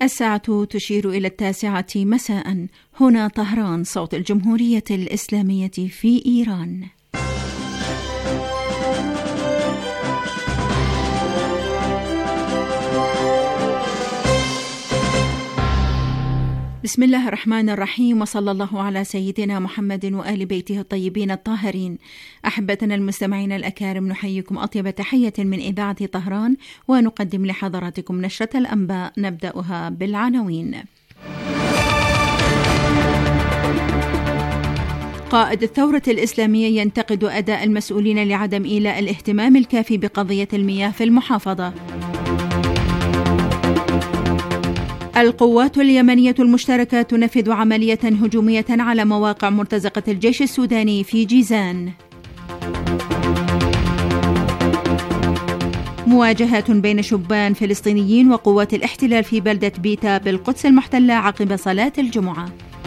الساعة تشير إلى 9 مساء. هنا طهران، صوت الجمهورية الإسلامية في إيران. بسم الله الرحمن الرحيم، وصلى الله على سيدنا محمد وآل بيته الطيبين الطاهرين. أحبتنا المستمعين الأكارم، نحييكم أطيب تحية من إذاعة طهران، ونقدم لحضراتكم نشرة الأنباء نبدأها بالعناوين. قائد الثورة الإسلامية ينتقد أداء المسؤولين لعدم إيلاء الاهتمام الكافي بقضية المياه في المحافظة. القوات اليمنية المشتركة تنفذ عملية هجومية على مواقع مرتزقة الجيش السوداني في جيزان. مواجهات بين شبان فلسطينيين وقوات الاحتلال في بلدة بيتا بالقدس المحتلة عقب صلاة الجمعة.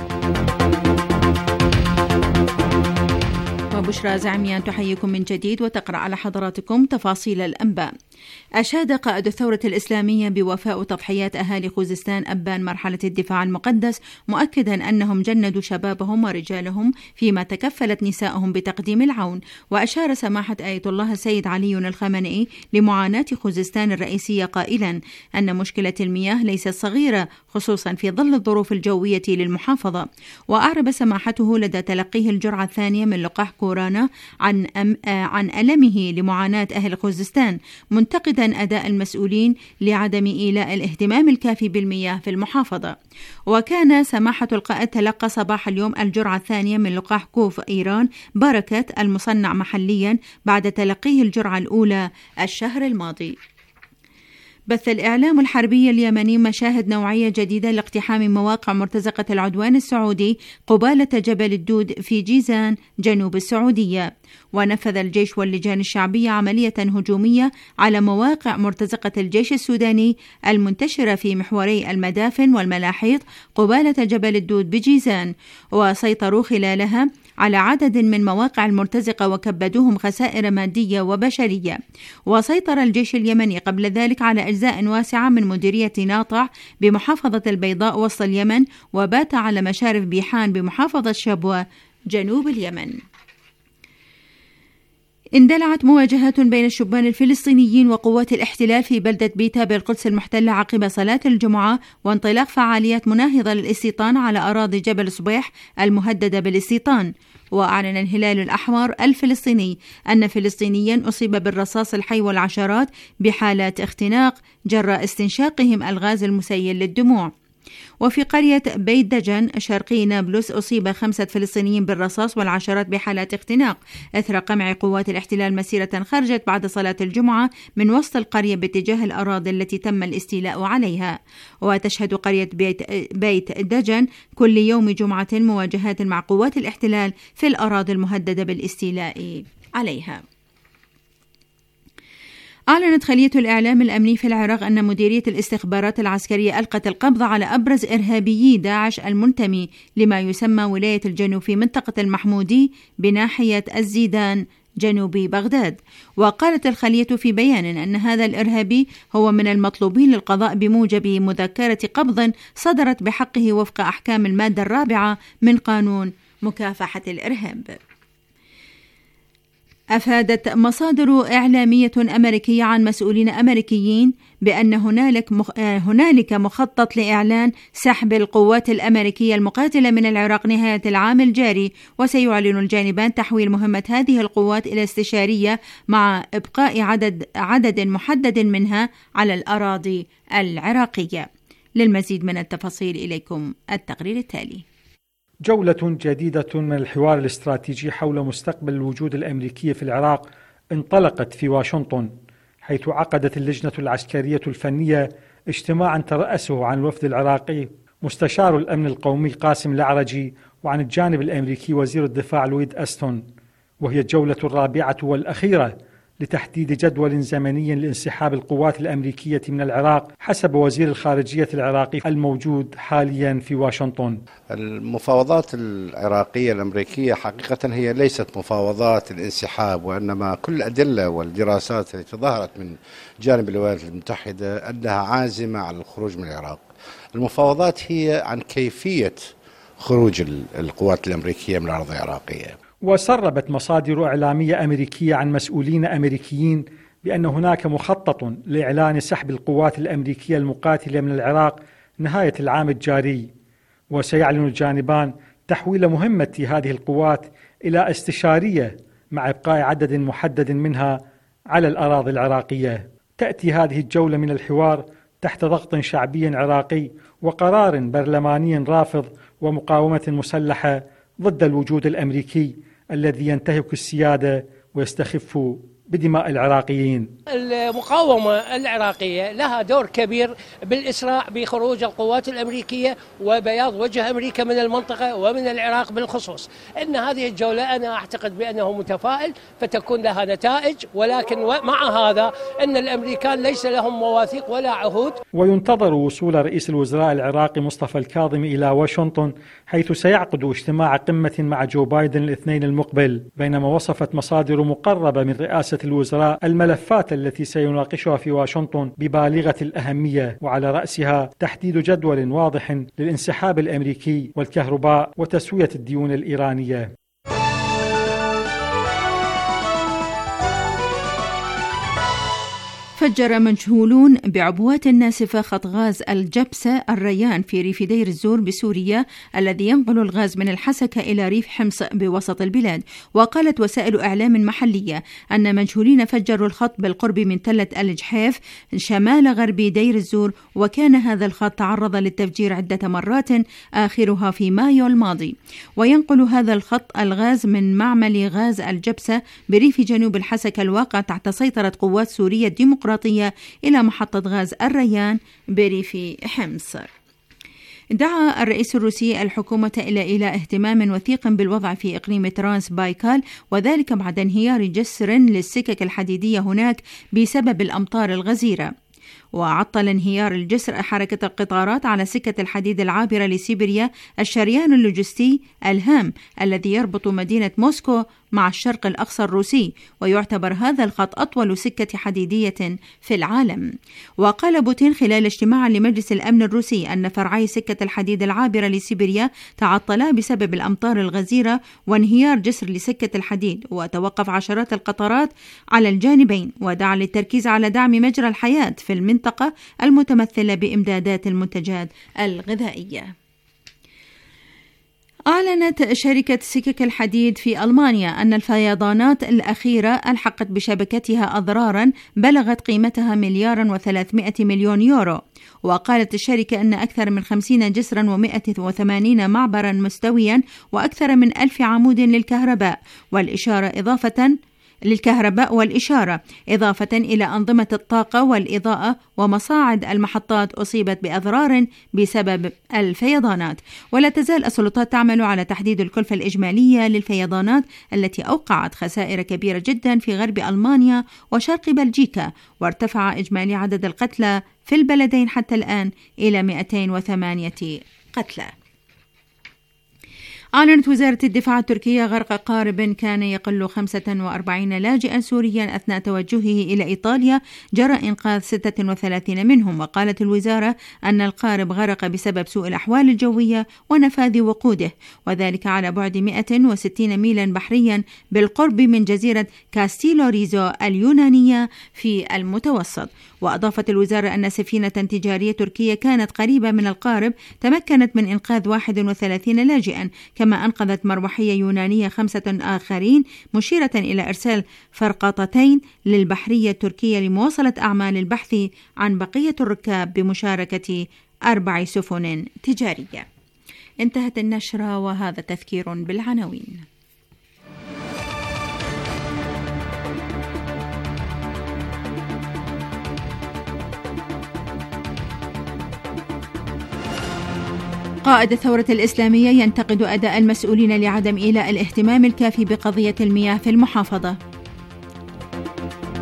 وبشرى زعميان تحييكم من جديد وتقرأ على حضراتكم تفاصيل الأنباء. أشاد قائد الثورة الإسلامية بوفاء تضحيات أهالي خوزستان أبان مرحلة الدفاع المقدس، مؤكدا أنهم جندوا شبابهم ورجالهم فيما تكفلت نسائهم بتقديم العون. وأشار سماحة آية الله السيد علي الخامنئي لمعاناة خوزستان الرئيسية قائلا أن مشكلة المياه ليست صغيرة، خصوصا في ظل الظروف الجوية للمحافظة. وأعرب سماحته لدى تلقيه الجرعة الثانية من لقاح كورونا عن ألمه لمعاناة أهل خوزستان، منتقدا أداء المسؤولين لعدم إيلاء الاهتمام الكافي بالمياه في المحافظة. وكان سماحة القائد تلقى صباح اليوم الجرعة الثانية من لقاح كوف إيران بركة المصنع محليا بعد تلقيه الجرعة الأولى الشهر الماضي. بث الإعلام الحربي اليمني مشاهد نوعية جديدة لاقتحام مواقع مرتزقة العدوان السعودي قبالة جبل الدود في جيزان جنوب السعودية. ونفذ الجيش واللجان الشعبية عملية هجومية على مواقع مرتزقة الجيش السوداني المنتشرة في محوري المدافن والملاحيط قبالة جبل الدود بجيزان، وسيطروا خلالها على عدد من مواقع المرتزقة وكبدوهم خسائر مادية وبشرية. وسيطر الجيش اليمني قبل ذلك على أجزاء واسعة من مديرية ناطع بمحافظة البيضاء وسط اليمن، وبات على مشارف بيحان بمحافظة شبوة جنوب اليمن. اندلعت مواجهات بين الشبان الفلسطينيين وقوات الاحتلال في بلدة بيتا بالقدس المحتلة عقب صلاة الجمعة وانطلاق فعاليات مناهضة للاستيطان على أراضي جبل صبيح المهددة بالاستيطان. وأعلن الهلال الأحمر الفلسطيني أن فلسطينيا أصيب بالرصاص الحي والعشرات بحالات اختناق جراء استنشاقهم الغاز المسيل للدموع. وفي قرية بيت دجن شرقي نابلس أصيب 5 فلسطينيين بالرصاص والعشرات بحالات اختناق إثر قمع قوات الاحتلال مسيرة خرجت بعد صلاة الجمعة من وسط القرية باتجاه الأراضي التي تم الاستيلاء عليها. وتشهد قرية بيت دجن كل يوم جمعة مواجهات مع قوات الاحتلال في الأراضي المهددة بالاستيلاء عليها. أعلنت خلية الإعلام الأمني في العراق أن مديرية الاستخبارات العسكرية ألقت القبض على أبرز إرهابيي داعش المنتمي لما يسمى ولاية الجنوب في منطقة المحمودي بناحية الزيدان جنوب بغداد. وقالت الخلية في بيان أن هذا الإرهابي هو من المطلوبين للقضاء بموجب مذكرة قبض صدرت بحقه وفق أحكام المادة 4 من قانون مكافحة الإرهاب. أفادت مصادر إعلامية أمريكية عن مسؤولين أمريكيين بأن هنالك مخطط لإعلان سحب القوات الأمريكية المقاتلة من العراق نهاية العام الجاري، وسيعلن الجانبان تحويل مهمة هذه القوات إلى استشارية مع إبقاء عدد محدد منها على الأراضي العراقية. للمزيد من التفاصيل إليكم التقرير التالي. جولة جديدة من الحوار الاستراتيجي حول مستقبل الوجود الأمريكي في العراق انطلقت في واشنطن، حيث عقدت اللجنة العسكرية الفنية اجتماعا ترأسه عن الوفد العراقي مستشار الأمن القومي قاسم الأعرجي، وعن الجانب الأمريكي وزير الدفاع لويد أستون. وهي الجولة الرابعة والأخيرة لتحديد جدول زمني لانسحاب القوات الأمريكية من العراق حسب وزير الخارجية العراقي الموجود حاليا في واشنطن. المفاوضات العراقية الأمريكية حقيقة هي ليست مفاوضات الانسحاب، وإنما كل الأدلة والدراسات التي ظهرت من جانب الولايات المتحدة أنها عازمة على الخروج من العراق. المفاوضات هي عن كيفية خروج القوات الأمريكية من الأراضي العراقية. وسربت مصادر إعلامية أمريكية عن مسؤولين أمريكيين بأن هناك مخطط لإعلان سحب القوات الأمريكية المقاتلة من العراق نهاية العام الجاري، وسيعلن الجانبان تحويل مهمة هذه القوات إلى استشارية مع إبقاء عدد محدد منها على الأراضي العراقية. تأتي هذه الجولة من الحوار تحت ضغط شعبي عراقي وقرار برلماني رافض ومقاومة مسلحة ضد الوجود الأمريكي الذي ينتهك السيادة ويستخف بدماء العراقيين. المقاومة العراقية لها دور كبير بالإسراع بخروج القوات الأمريكية وبياض وجه أمريكا من المنطقة ومن العراق بالخصوص. إن هذه الجولة أنا أعتقد بأنه متفائل فتكون لها نتائج، ولكن مع هذا أن الأمريكان ليس لهم مواثيق ولا عهود. وينتظر وصول رئيس الوزراء العراقي مصطفى الكاظمي إلى واشنطن، حيث سيعقد اجتماع قمة مع جو بايدن الاثنين المقبل. بينما وصفت مصادر مقربة من رئاسة الوزراء الملفات التي سيناقشها في واشنطن ببالغة الأهمية، وعلى رأسها تحديد جدول واضح للانسحاب الأمريكي والكهرباء وتسوية الديون الإيرانية. فجر مجهولون بعبوات ناسفة خط غاز الجبسة الريان في ريف دير الزور بسوريا الذي ينقل الغاز من الحسكة إلى ريف حمص بوسط البلاد. وقالت وسائل إعلام محلية أن مجهولين فجروا الخط بالقرب من تلة الجحيف شمال غربي دير الزور، وكان هذا الخط تعرض للتفجير عدة مرات آخرها في مايو الماضي. وينقل هذا الخط الغاز من معمل غاز الجبسة بريف جنوب الحسكة الواقع تحت سيطرة قوات سوريا الديمقراطية إلى محطة غاز الريان بريف حمص. دعا الرئيس الروسي الحكومة إلى اهتمام وثيق بالوضع في إقليم ترانس بايكال، وذلك بعد انهيار جسر للسكك الحديدية هناك بسبب الأمطار الغزيرة. وعطل انهيار الجسر حركة القطارات على سكة الحديد العابرة لسيبيريا، الشريان اللوجستي الهام الذي يربط مدينة موسكو مع الشرق الأقصى الروسي، ويعتبر هذا الخط أطول سكة حديدية في العالم. وقال بوتين خلال اجتماع لمجلس الأمن الروسي أن فرعي سكة الحديد العابرة لسيبيريا تعطلا بسبب الأمطار الغزيرة وانهيار جسر لسكة الحديد، وتوقف عشرات القطارات على الجانبين، ودعا للتركيز على دعم مجرى الحياة في المنطقة المتمثلة بإمدادات المنتجات الغذائية. أعلنت شركة سكك الحديد في ألمانيا أن الفيضانات الأخيرة ألحقت بشبكتها أضرارا بلغت قيمتها 1,300,000,000 يورو. وقالت الشركة أن أكثر من 50 جسرا و180 معبرا مستويا وأكثر من 1000 عمود للكهرباء والإشارة إضافة إلى أنظمة الطاقة والإضاءة ومصاعد المحطات أصيبت بأضرار بسبب الفيضانات. ولا تزال السلطات تعمل على تحديد الكلفة الإجمالية للفيضانات التي أوقعت خسائر كبيرة جدا في غرب ألمانيا وشرق بلجيكا، وارتفع إجمالي عدد القتلى في البلدين حتى الآن إلى 208 قتلى. أعلنت وزارة الدفاع التركية غرق قارب كان يقل 45 لاجئا سوريا أثناء توجهه إلى إيطاليا جرى إنقاذ 36 منهم. وقالت الوزارة أن القارب غرق بسبب سوء الأحوال الجوية ونفاذ وقوده، وذلك على بعد 160 ميلا بحريا بالقرب من جزيرة كاستيلو ريزو اليونانية في المتوسط. وأضافت الوزارة أن سفينة تجارية تركية كانت قريبة من القارب تمكنت من إنقاذ 31 لاجئا، كما أنقذت مروحية يونانية 5 آخرين، مشيرة إلى إرسال فرقاطتين للبحرية التركية لمواصلة أعمال البحث عن بقية الركاب بمشاركة 4 سفن تجارية. انتهت النشرة وهذا تذكير بالعناوين. قائد الثورة الإسلامية ينتقد أداء المسؤولين لعدم إيلاء الاهتمام الكافي بقضية المياه في المحافظة.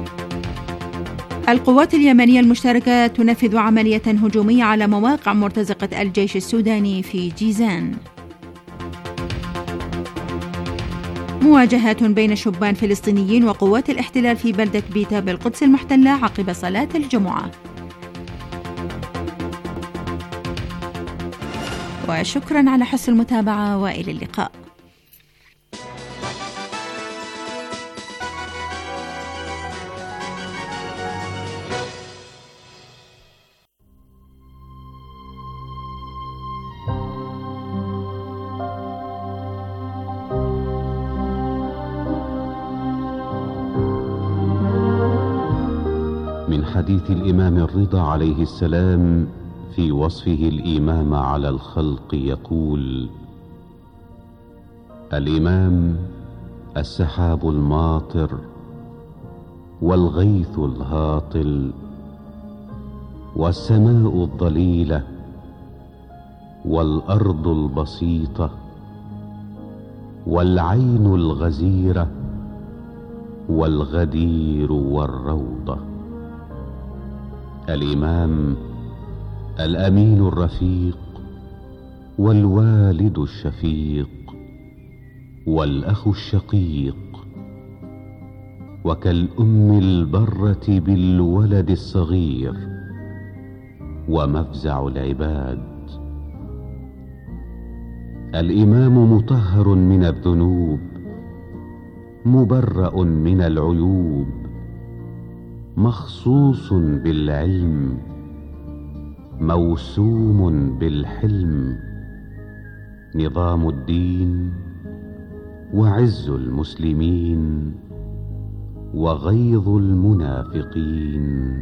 القوات اليمنية المشتركة تنفذ عملية هجومية على مواقع مرتزقة الجيش السوداني في جيزان. مواجهات بين شبان فلسطينيين وقوات الاحتلال في بلدة بيتا بالقدس المحتلة عقب صلاة الجمعة. وشكرا على حسن المتابعة وإلى اللقاء. من حديث الإمام الرضا عليه السلام في وصفه الإمام على الخلق يقول: الإمام السحاب الماطر والغيث الهاطل والسماء الضليلة والأرض البسيطة والعين الغزيرة والغدير والروضة. الإمام الأمين الرفيق والوالد الشفيق والأخ الشقيق، وكالأم البرة بالولد الصغير ومفزع العباد. الإمام مطهر من الذنوب مبرأ من العيوب، مخصوص بالعلم موسوم بالحلم، نظام الدين وعز المسلمين وغيظ المنافقين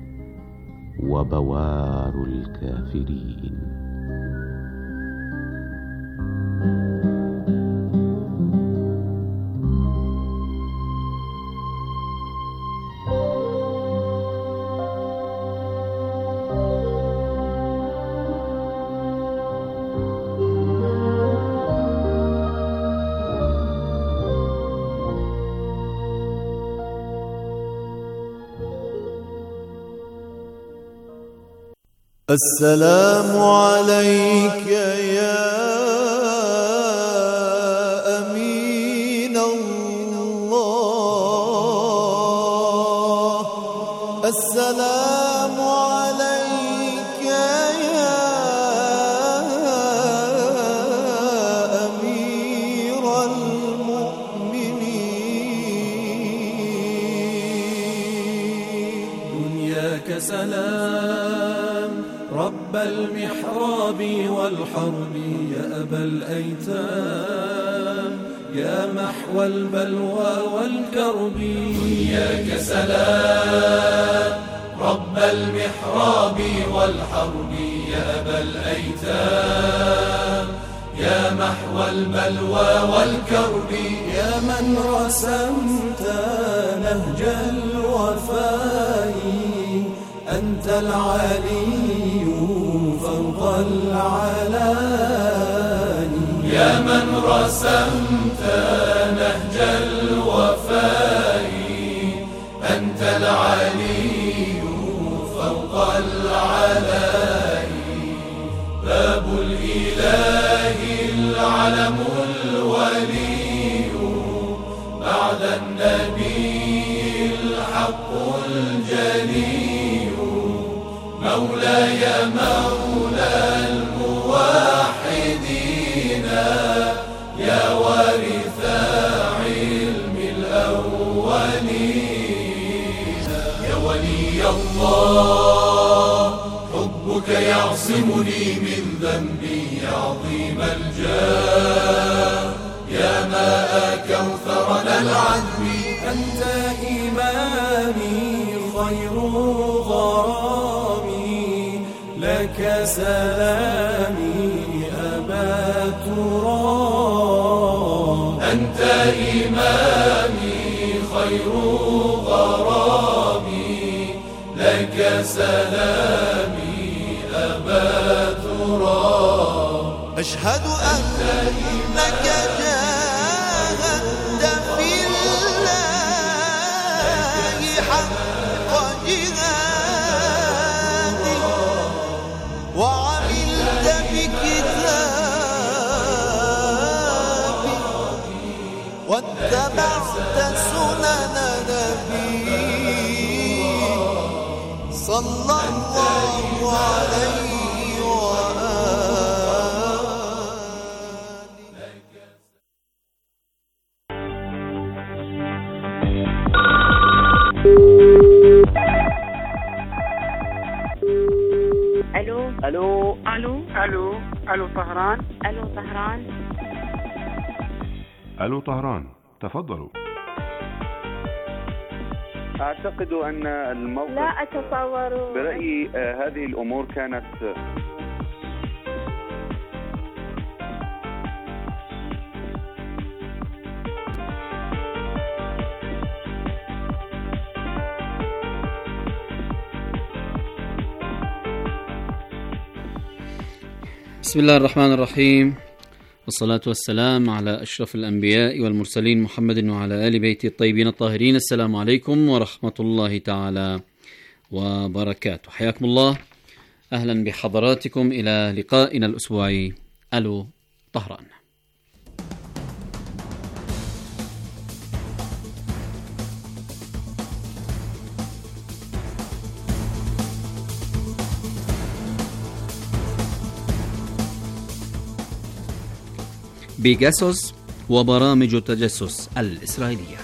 وبوار الكافرين. السلام عليك يا أمين الله، السلام عليك يا أمير المؤمنين. دنياك سلام رب المحراب والحرب، يا أبا الأيتام يا محو البلوى والكرب. دنياك سلام رب المحراب والحرب، يا أبا الأيتام يا محو البلوى والكرب. يا من رسمت نهج الوفاء، أنت العلي فوق العلاني. يا من رسمت نهج الوفاء، أنت العلي فوق العلاني. باب الإله العلم الولي، بعد النبي الحق الجلي. مولاي مولى الموحدين، يا وارث علم الأولين. يا ولي الله حبك يعصمني من ذنبي عظيم الجاه، يا ماء كوثرنا العذب. أنت إمامي خير غرامي، لك سلامي أبا تراب. أنت إمامي خير غرامي، لك سلامي أبا تراب. أشهد أنك جاهدت في الله حق جهاد صلى الله عليه وآله. الو الو الو الو الو طهران. الو طهران. الو طهران، تفضلوا. اعتقد ان الموقف، لا اتصور، برأيي هذه الامور كانت بسم الله الرحمن الرحيم، والصلاة والسلام على أشرف الأنبياء والمرسلين محمد وعلى آل بيته الطيبين الطاهرين. السلام عليكم ورحمة الله تعالى وبركاته. حياكم الله، أهلا بحضراتكم إلى لقائنا الأسبوعي ألو طهران. بيجاسوس وبرامج التجسس الإسرائيلية.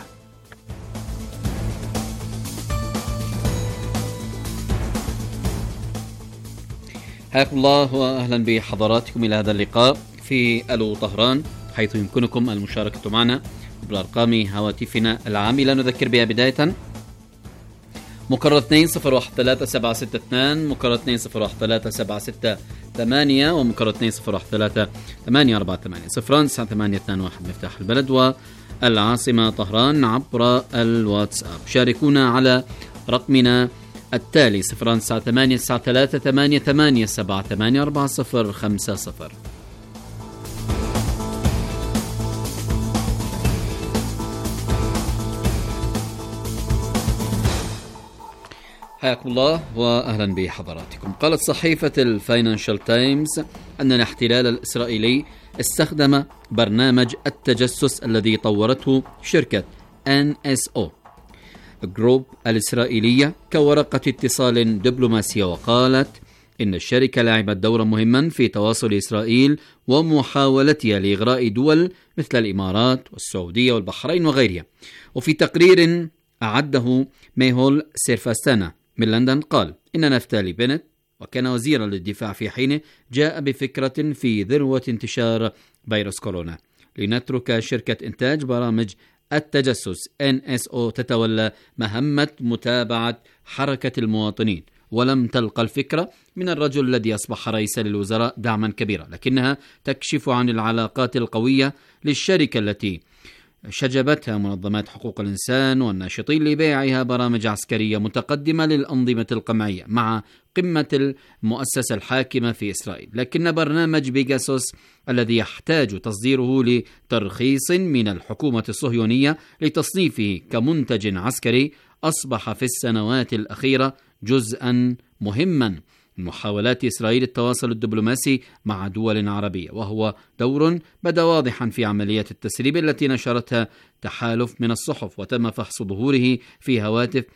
حياكم الله وأهلا بحضراتكم إلى هذا اللقاء في ألو طهران، حيث يمكنكم المشاركة معنا بالأرقام هواتفنا العاملة. نذكر بها بداية: مكرر 2-013-762 مكرر 2-013-768 ومكرر 2-013-848 0-9-8-2-1 مفتاح البلد والعاصمة طهران عبر الواتساب. شاركونا على رقمنا التالي 0-9-8-9-3-8-8-7-8-4-0-5-0. حياكم الله وأهلا بحضراتكم. قالت صحيفة الفاينانشال تايمز أن الاحتلال الإسرائيلي استخدم برنامج التجسس الذي طورته شركة NSO جروب الإسرائيلية كورقة اتصال دبلوماسية، وقالت إن الشركة لعبت دورا مهما في تواصل إسرائيل ومحاولتها لإغراء دول مثل الإمارات والسعودية والبحرين وغيرها. وفي تقرير أعده ميهول سيرفاستانا من لندن قال إن نفتالي بنت، وكان وزيرا للدفاع في حينه، جاء بفكرة في ذروة انتشار فيروس كورونا لنترك شركة إنتاج برامج التجسس NSO تتولى مهمة متابعة حركة المواطنين، ولم تلقى الفكرة من الرجل الذي أصبح رئيسا للوزراء دعما كبيرا، لكنها تكشف عن العلاقات القوية للشركة التي شجبتها منظمات حقوق الإنسان والناشطين لبيعها برامج عسكرية متقدمة للأنظمة القمعية مع قمة المؤسسة الحاكمة في إسرائيل. لكن برنامج بيجاسوس الذي يحتاج تصديره لترخيص من الحكومة الصهيونية لتصنيفه كمنتج عسكري أصبح في السنوات الأخيرة جزءا مهما من محاولات إسرائيل التواصل الدبلوماسي مع دول عربية، وهو دور بدا واضحا في عمليات التسريب التي نشرتها تحالف من الصحف، وتم فحص ظهوره في هواتف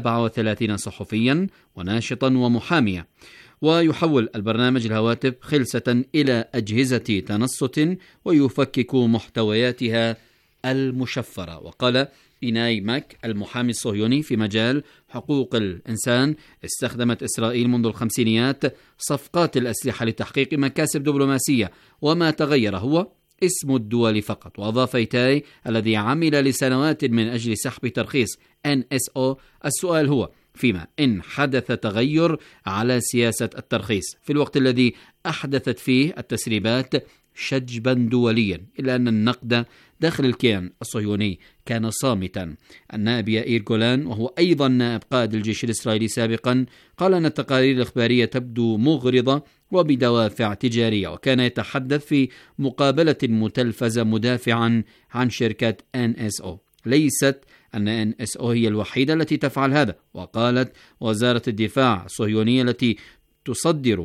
37 صحفيا وناشطا ومحاميا. ويحول البرنامج الهواتف خلسة إلى أجهزة تنصت ويفكك محتوياتها المشفرة. وقال إيناي ماك المحامي الصهيوني في مجال حقوق الإنسان: استخدمت إسرائيل منذ الخمسينيات صفقات الأسلحة لتحقيق مكاسب دبلوماسية، وما تغير هو اسم الدول فقط. وأضاف إيتاي الذي عمل لسنوات من أجل سحب ترخيص NSO: السؤال هو فيما إن حدث تغير على سياسة الترخيص في الوقت الذي أحدثت فيه التسريبات شجبا دوليا، إلا أن النقد داخل الكيان الصهيوني كان صامتا. النائب يائير جولان، وهو أيضا نائب قائد الجيش الإسرائيلي سابقا، قال أن التقارير الإخبارية تبدو مغرضة وبدوافع تجارية، وكان يتحدث في مقابلة متلفزة مدافعا عن شركة NSO. ليست أن NSO هي الوحيدة التي تفعل هذا. وقالت وزارة الدفاع الصهيونية التي تصدر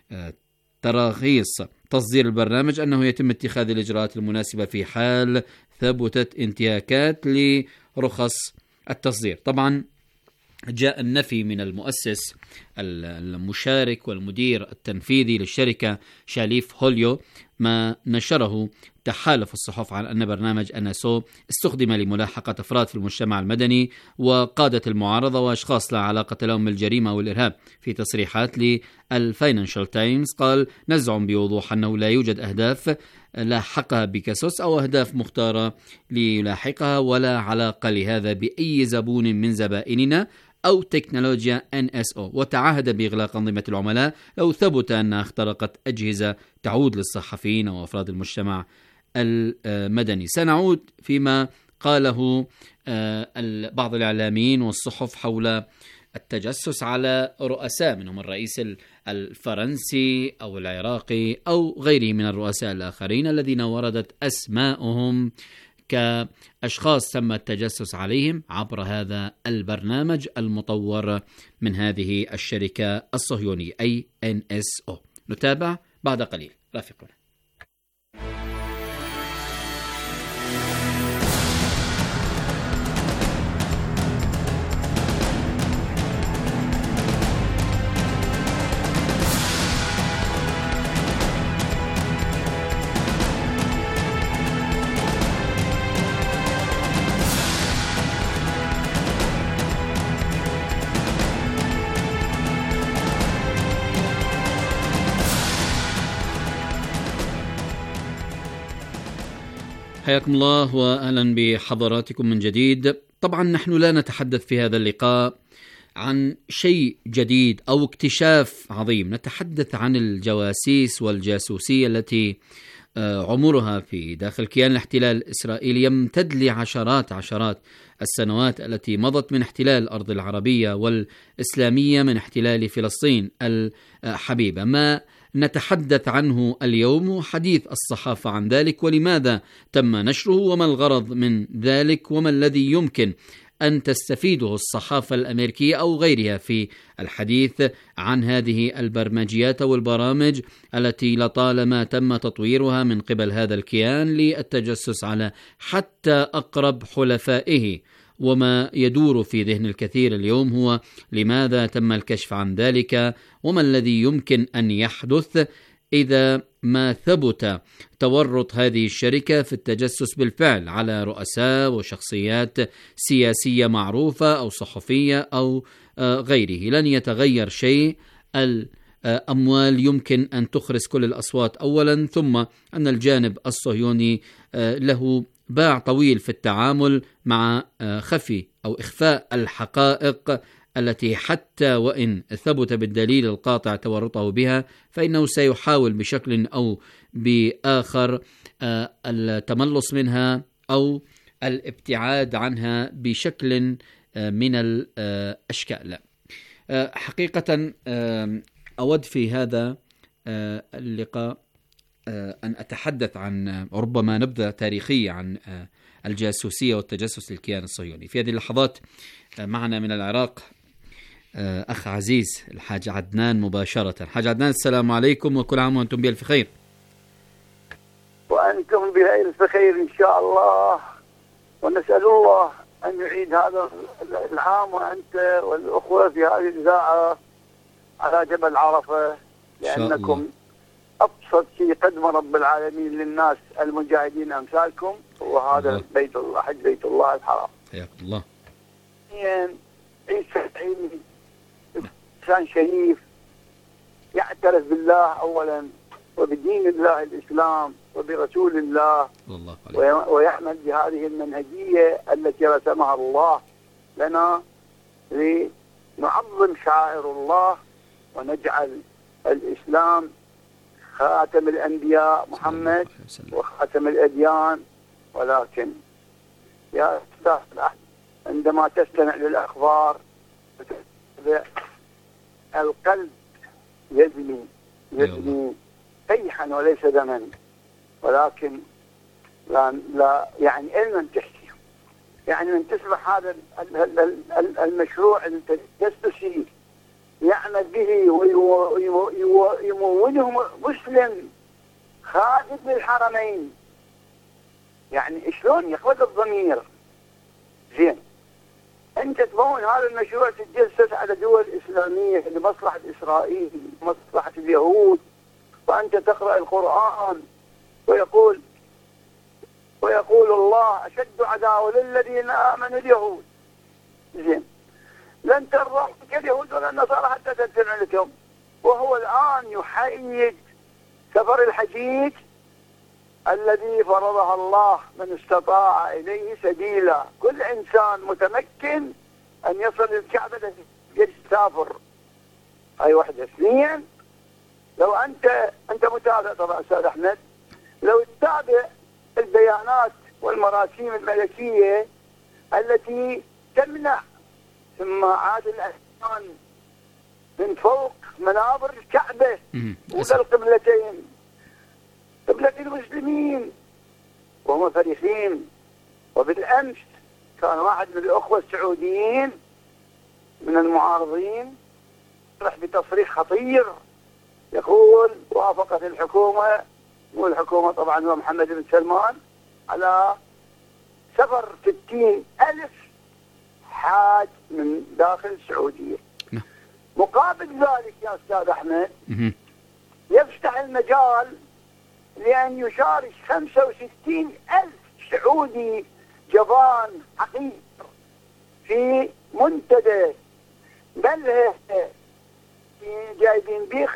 تراخيص تصدير البرنامج أنه يتم اتخاذ الإجراءات المناسبة في حال ثبتت انتهاكات لرخص التصدير. طبعا جاء النفي من المؤسس المشارك والمدير التنفيذي للشركة شاليف هوليو ما نشره تحالف الصحف عن أن برنامج NSO استخدم لملاحقة أفراد في المجتمع المدني وقادة المعارضة وأشخاص لا علاقة لهم بالجريمة والإرهاب. في تصريحات للفاينانشال تايمز قال: نزعم بوضوح أنه لا يوجد أهداف لاحقها بيكاسوس أو أهداف مختارة ليلاحقها، ولا علاقة لهذا بأي زبون من زبائننا أو تكنولوجيا NSO، وتعهد بإغلاق أنظمة العملاء لو ثبت أنها اخترقت أجهزة تعود للصحفيين وأفراد المجتمع المدني. سنعود فيما قاله بعض الإعلاميين والصحف حول التجسس على رؤساء، منهم الرئيس الفرنسي أو العراقي أو غيره من الرؤساء الآخرين الذين وردت أسماءهم كأشخاص تم التجسس عليهم عبر هذا البرنامج المطور من هذه الشركة الصهيونية أي NSO. نتابع بعد قليل، رافقنا. حياكم الله وأهلا بحضراتكم من جديد. طبعا نحن لا نتحدث في هذا اللقاء عن شيء جديد أو اكتشاف عظيم، نتحدث عن الجواسيس والجاسوسية التي عمرها في داخل كيان الاحتلال الإسرائيلي يمتد لعشرات السنوات التي مضت من احتلال الأرض العربية والإسلامية، من احتلال فلسطين الحبيبة. ما نتحدث عنه اليوم حديث الصحافة عن ذلك، ولماذا تم نشره، وما الغرض من ذلك، وما الذي يمكن أن تستفيده الصحافة الأمريكية أو غيرها في الحديث عن هذه البرمجيات والبرامج التي لطالما تم تطويرها من قبل هذا الكيان للتجسس على حتى أقرب حلفائه. وما يدور في ذهن الكثير اليوم هو لماذا تم الكشف عن ذلك، وما الذي يمكن أن يحدث إذا ما ثبت تورط هذه الشركة في التجسس بالفعل على رؤساء وشخصيات سياسية معروفة أو صحفية أو غيره. لن يتغير شيء، الأموال يمكن أن تخرس كل الأصوات أولا، ثم أن الجانب الصهيوني له باع طويل في التعامل مع خفي أو إخفاء الحقائق التي حتى وإن ثبت بالدليل القاطع تورطه بها فإنه سيحاول بشكل أو بآخر التملص منها أو الابتعاد عنها بشكل من الأشكال. حقيقة أود في هذا اللقاء أن أتحدث عن، ربما نبذة تاريخية عن الجاسوسية والتجسس للكيان الصهيوني. في هذه اللحظات معنا من العراق أخ عزيز الحاج عدنان مباشرة. حاج عدنان، السلام عليكم وكل عام وأنتم بألف خير. وأنتم بألف خير إن شاء الله، ونسأل الله أن يعيد هذا العام وأنت والأخوة في هذه الإذاعة على جبل عرفة، لأنكم أبسط شيء قدم رب العالمين للناس المجاهدين أمثالكم، وهذا بيت الله، حج بيت الله الحرام. حياك الله. عيسى العيني إنسان شريف يعترف بالله أولا وبدين الله الإسلام وبرسول الله ويعمل بهذه المنهجية التي رسمها الله لنا لنعظم شعائر الله ونجعل الإسلام خاتم الأنبياء محمد وخاتم الأديان. ولكن يا أستاذ عندما تستمع للأخبار القلب يزني قيحا وليس دما، ولكن لا يعني علما تحكي، يعني من تصبح هذا المشروع التجسسي يعمل به ويموله مسلم خادم للحرمين، يعني شلون يخلق الضمير؟ زين، أنت تبون هذا المشروع تتجسس على دول إسلامية لمصلحة إسرائيل، لمصلحة اليهود، وأنت تقرأ القرآن ويقول الله أشد عداوة للذين آمنوا اليهود. زين، لن ترضى اليهود ولا النصارى حتى تتبع لكم. وهو الآن يحيد سفر الحجيج الذي فرضها الله من استطاع إليه سبيلا. كل إنسان متمكن أن يصل للكعبة يسافر. هاي واحدة. اثنين، لو أنت متابع طبعا أستاذ أحمد، لو تتابع البيانات والمراسيم الملكية التي تمنع سماعات الأذان من فوق منابر الكعبة وذا القبلتين، قبلة المسلمين، وهم فرحين. وبالأمس كان واحد من الأخوة السعوديين من المعارضين صرح بتصريح خطير يقول وافقت الحكومة، والحكومة طبعا هو محمد بن سلمان، على سفر 60,000 حاج من داخل السعودية. مقابل ذلك يا أستاذ أحمد يفتح المجال لأن يشارك 65,000 سعودي جبان حقير في منتدى بل جايبين بيه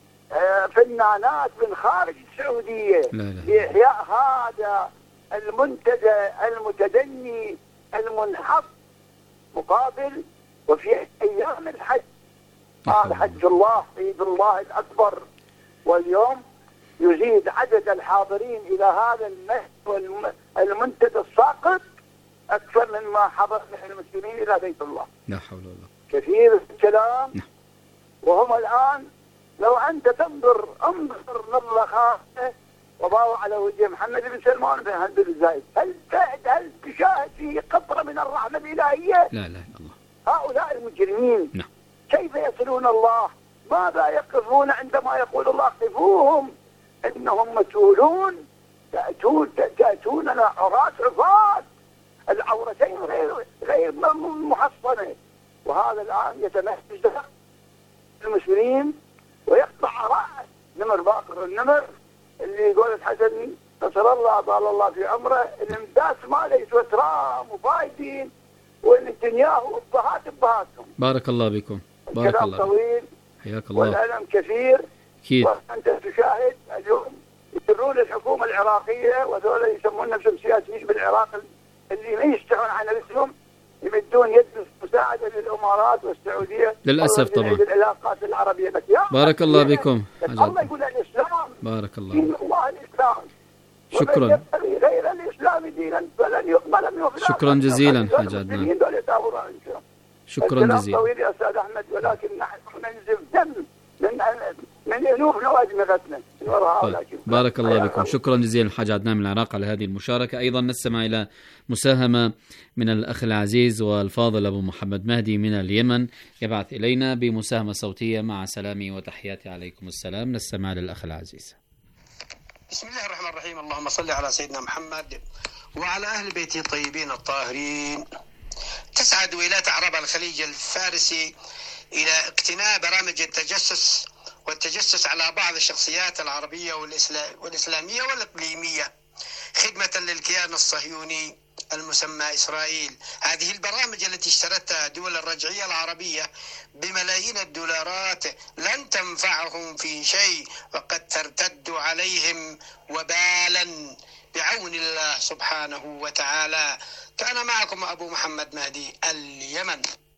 فنانات من خارج السعودية لإحياء هذا المنتدى المتدني المنحط. مقابل وفي أيام الحج قال حج الله عيد الله الأكبر، واليوم يزيد عدد الحاضرين إلى هذا المنتدى الساقط أكثر مما حضر من المسلمين إلى بيت الله. لا حول ولا قوة. كثير الكلام. وهم الآن لو أنت انظر نظرة خاصة وضعوا على وجه محمد بن سلمان بن هند الزايد، هل تشاهد فيه قطرة من الرحمة الإلهية؟ لا الله. هؤلاء المجرمين كيف يصلون الله؟ ماذا يقفون عندما يقول الله قفوهم إنهم مسؤولون؟ تأتوننا عراة عفاة العورتين غير محصنة. وهذا الآن يتمهد المسلمين ويقطع رأس نمر باقر النمر اللي يقول الحسن نصر الله طال الله في عمره الامداس ماله يسوى ترام وفايدين والنتنياهو بهاتهم. بارك الله بكم. بارك الله. طويل حياك الله. والألم كثير. أكيد. وأنت تشاهد اليوم يجرون الحكومة العراقية وذولا يسمون نفسهم سياسيين بالعراق اللي ما يستحون عن نفسهم يمدون يد مساعدة للإمارات والسعودية للأسف طبعا العلاقات العربية. بس بارك الله بكم. الله يقول الإسلام بارك الله. دين الله الإسلام. شكرا. غير الإسلام دينا فلن يقبل منه. شكرا جزيلا حاج عدنان. شكرا جزيلا. طويل يا أستاذ أحمد، ولكن نحن ننزف دم من أنوف نواجمتنا. بارك الله بكم. شكرا جزيلا حاج عدنان من العراق على هذه المشاركة. أيضا نستمع إلى مساهمة من الأخ العزيز والفاضل أبو محمد مهدي من اليمن، يبعث إلينا بمساهمة صوتية مع سلامي وتحياتي عليكم السلام. نستمع للأخ العزيز. بسم الله الرحمن الرحيم. اللهم صل على سيدنا محمد وعلى أهل بيته الطيبين الطاهرين. تسعى ولايات عرب الخليج الفارسي إلى اقتناء برامج التجسس والتجسس على بعض الشخصيات العربية والإسلامية والإقليمية خدمة للكيان الصهيوني المسمى إسرائيل. هذه البرامج التي اشترتها دول الرجعية العربية بملايين الدولارات لن تنفعهم في شيء، وقد ترتد عليهم وبالا بعون الله سبحانه وتعالى. كان معكم أبو محمد مهدي اليمن.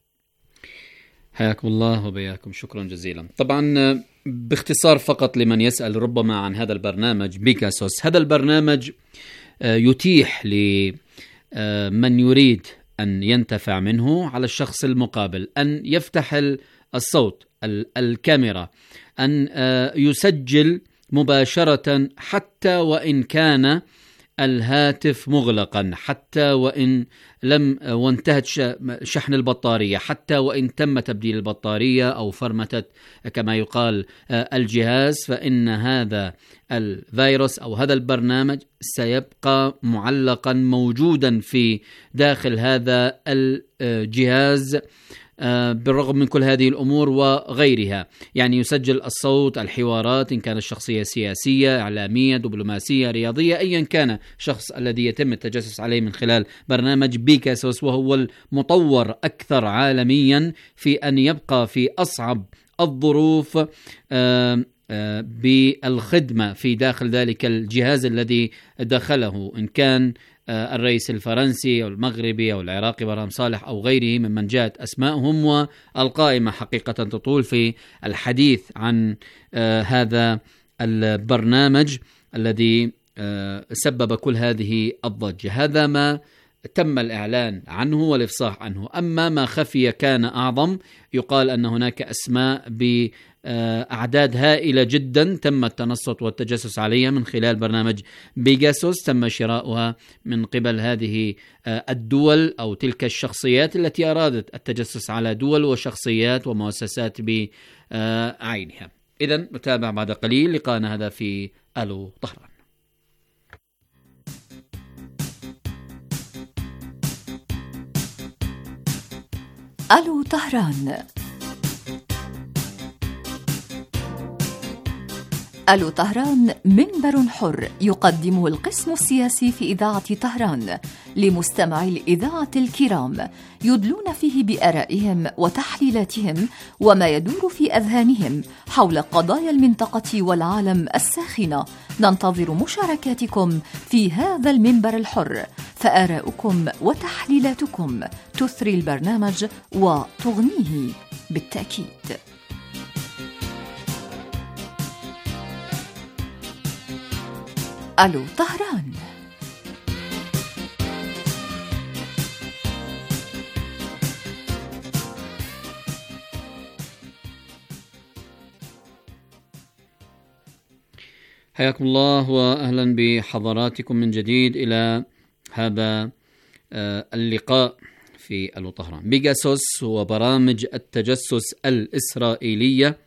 حياكم الله وبياكم. شكرا جزيلا. طبعا باختصار فقط لمن يسأل ربما عن هذا البرنامج بيجاسوس، هذا البرنامج يتيح لمن يريد أن ينتفع منه على الشخص المقابل أن يفتح الصوت الكاميرا، أن يسجل مباشرة حتى وإن كان الهاتف مغلقا حتى وإن لم وانتهت شحن البطارية، حتى وإن تم تبديل البطارية أو فرمتت كما يقال الجهاز، فإن هذا الفيروس أو هذا البرنامج سيبقى معلقا موجودا في داخل هذا الجهاز بالرغم من كل هذه الأمور وغيرها. يعني يسجل الصوت، الحوارات إن كانت شخصية سياسية، إعلامية، دبلوماسية، رياضية، أيا كان الشخص الذي يتم التجسس عليه من خلال برنامج بيجاسوس، وهو المطور أكثر عالميا في أن يبقى في أصعب الظروف بالخدمة في داخل ذلك الجهاز الذي دخله، إن كان الرئيس الفرنسي أو المغربي أو العراقي برهم صالح أو غيره ممن جاءت أسماءهم. والقائمة حقيقة تطول في الحديث عن هذا البرنامج الذي سبب كل هذه الضجة. هذا ما تم الإعلان عنه والإفصاح عنه. أما ما خفي كان أعظم. يقال أن هناك أسماء بأعداد هائلة جدا تم التنصت والتجسس عليها من خلال برنامج بيجاسوس، تم شراؤها من قبل هذه الدول أو تلك الشخصيات التي أرادت التجسس على دول وشخصيات ومؤسسات بعينها. إذن نتابع بعد قليل لقاءنا هذا في ألو طهران. ألو طهران. ألو طهران منبر حر يقدمه القسم السياسي في إذاعة طهران لمستمعي الإذاعة الكرام، يدلون فيه بآرائهم وتحليلاتهم وما يدور في أذهانهم حول قضايا المنطقة والعالم الساخنة. ننتظر مشاركاتكم في هذا المنبر الحر، فآراؤكم وتحليلاتكم تثري البرنامج وتغنيه بالتأكيد. ألو طهران. حياكم الله وأهلا بحضراتكم من جديد إلى هذا اللقاء في ألو طهران. بيجاسوس وبرامج التجسس الإسرائيلية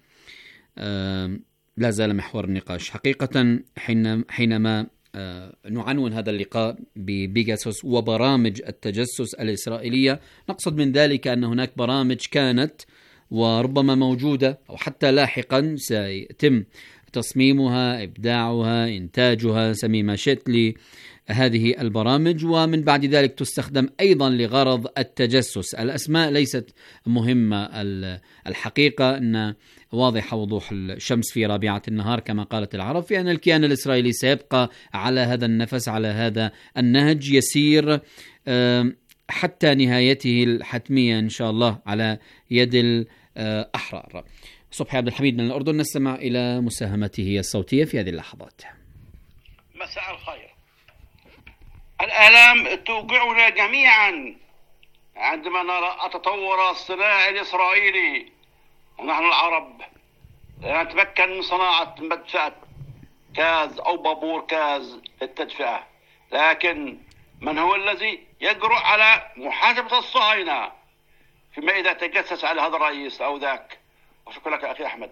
لا زال محور النقاش حقيقة. حينما نعنون هذا اللقاء ببيجاسوس وبرامج التجسس الإسرائيلية، نقصد من ذلك أن هناك برامج كانت وربما موجودة أو حتى لاحقا سيتم تصميمها، إبداعها، إنتاجها، سمي ما شئت لهذه البرامج، ومن بعد ذلك تستخدم أيضا لغرض التجسس. الأسماء ليست مهمة، الحقيقة أن واضحة وضوح الشمس في رابعة النهار كما قالت العرب، في أن الكيان الإسرائيلي سيبقى على هذا النفس، على هذا النهج، يسير حتى نهايته الحتمية إن شاء الله على يد الأحرار. صبحي عبد الحميد من الأردن، نستمع إلى مساهمته الصوتية في هذه اللحظات. مساء الخير. الآلام توقعنا جميعا عندما نرى التطور الصناعي الإسرائيلي، ونحن العرب لا نتمكن من صناعة مدفأة كاز أو بابور كاز للتدفئة، لكن من هو الذي يجرؤ على محاسبة الصهاينة فيما إذا تجسس على هذا الرئيس أو ذاك؟ وشكرا لك أخي أحمد.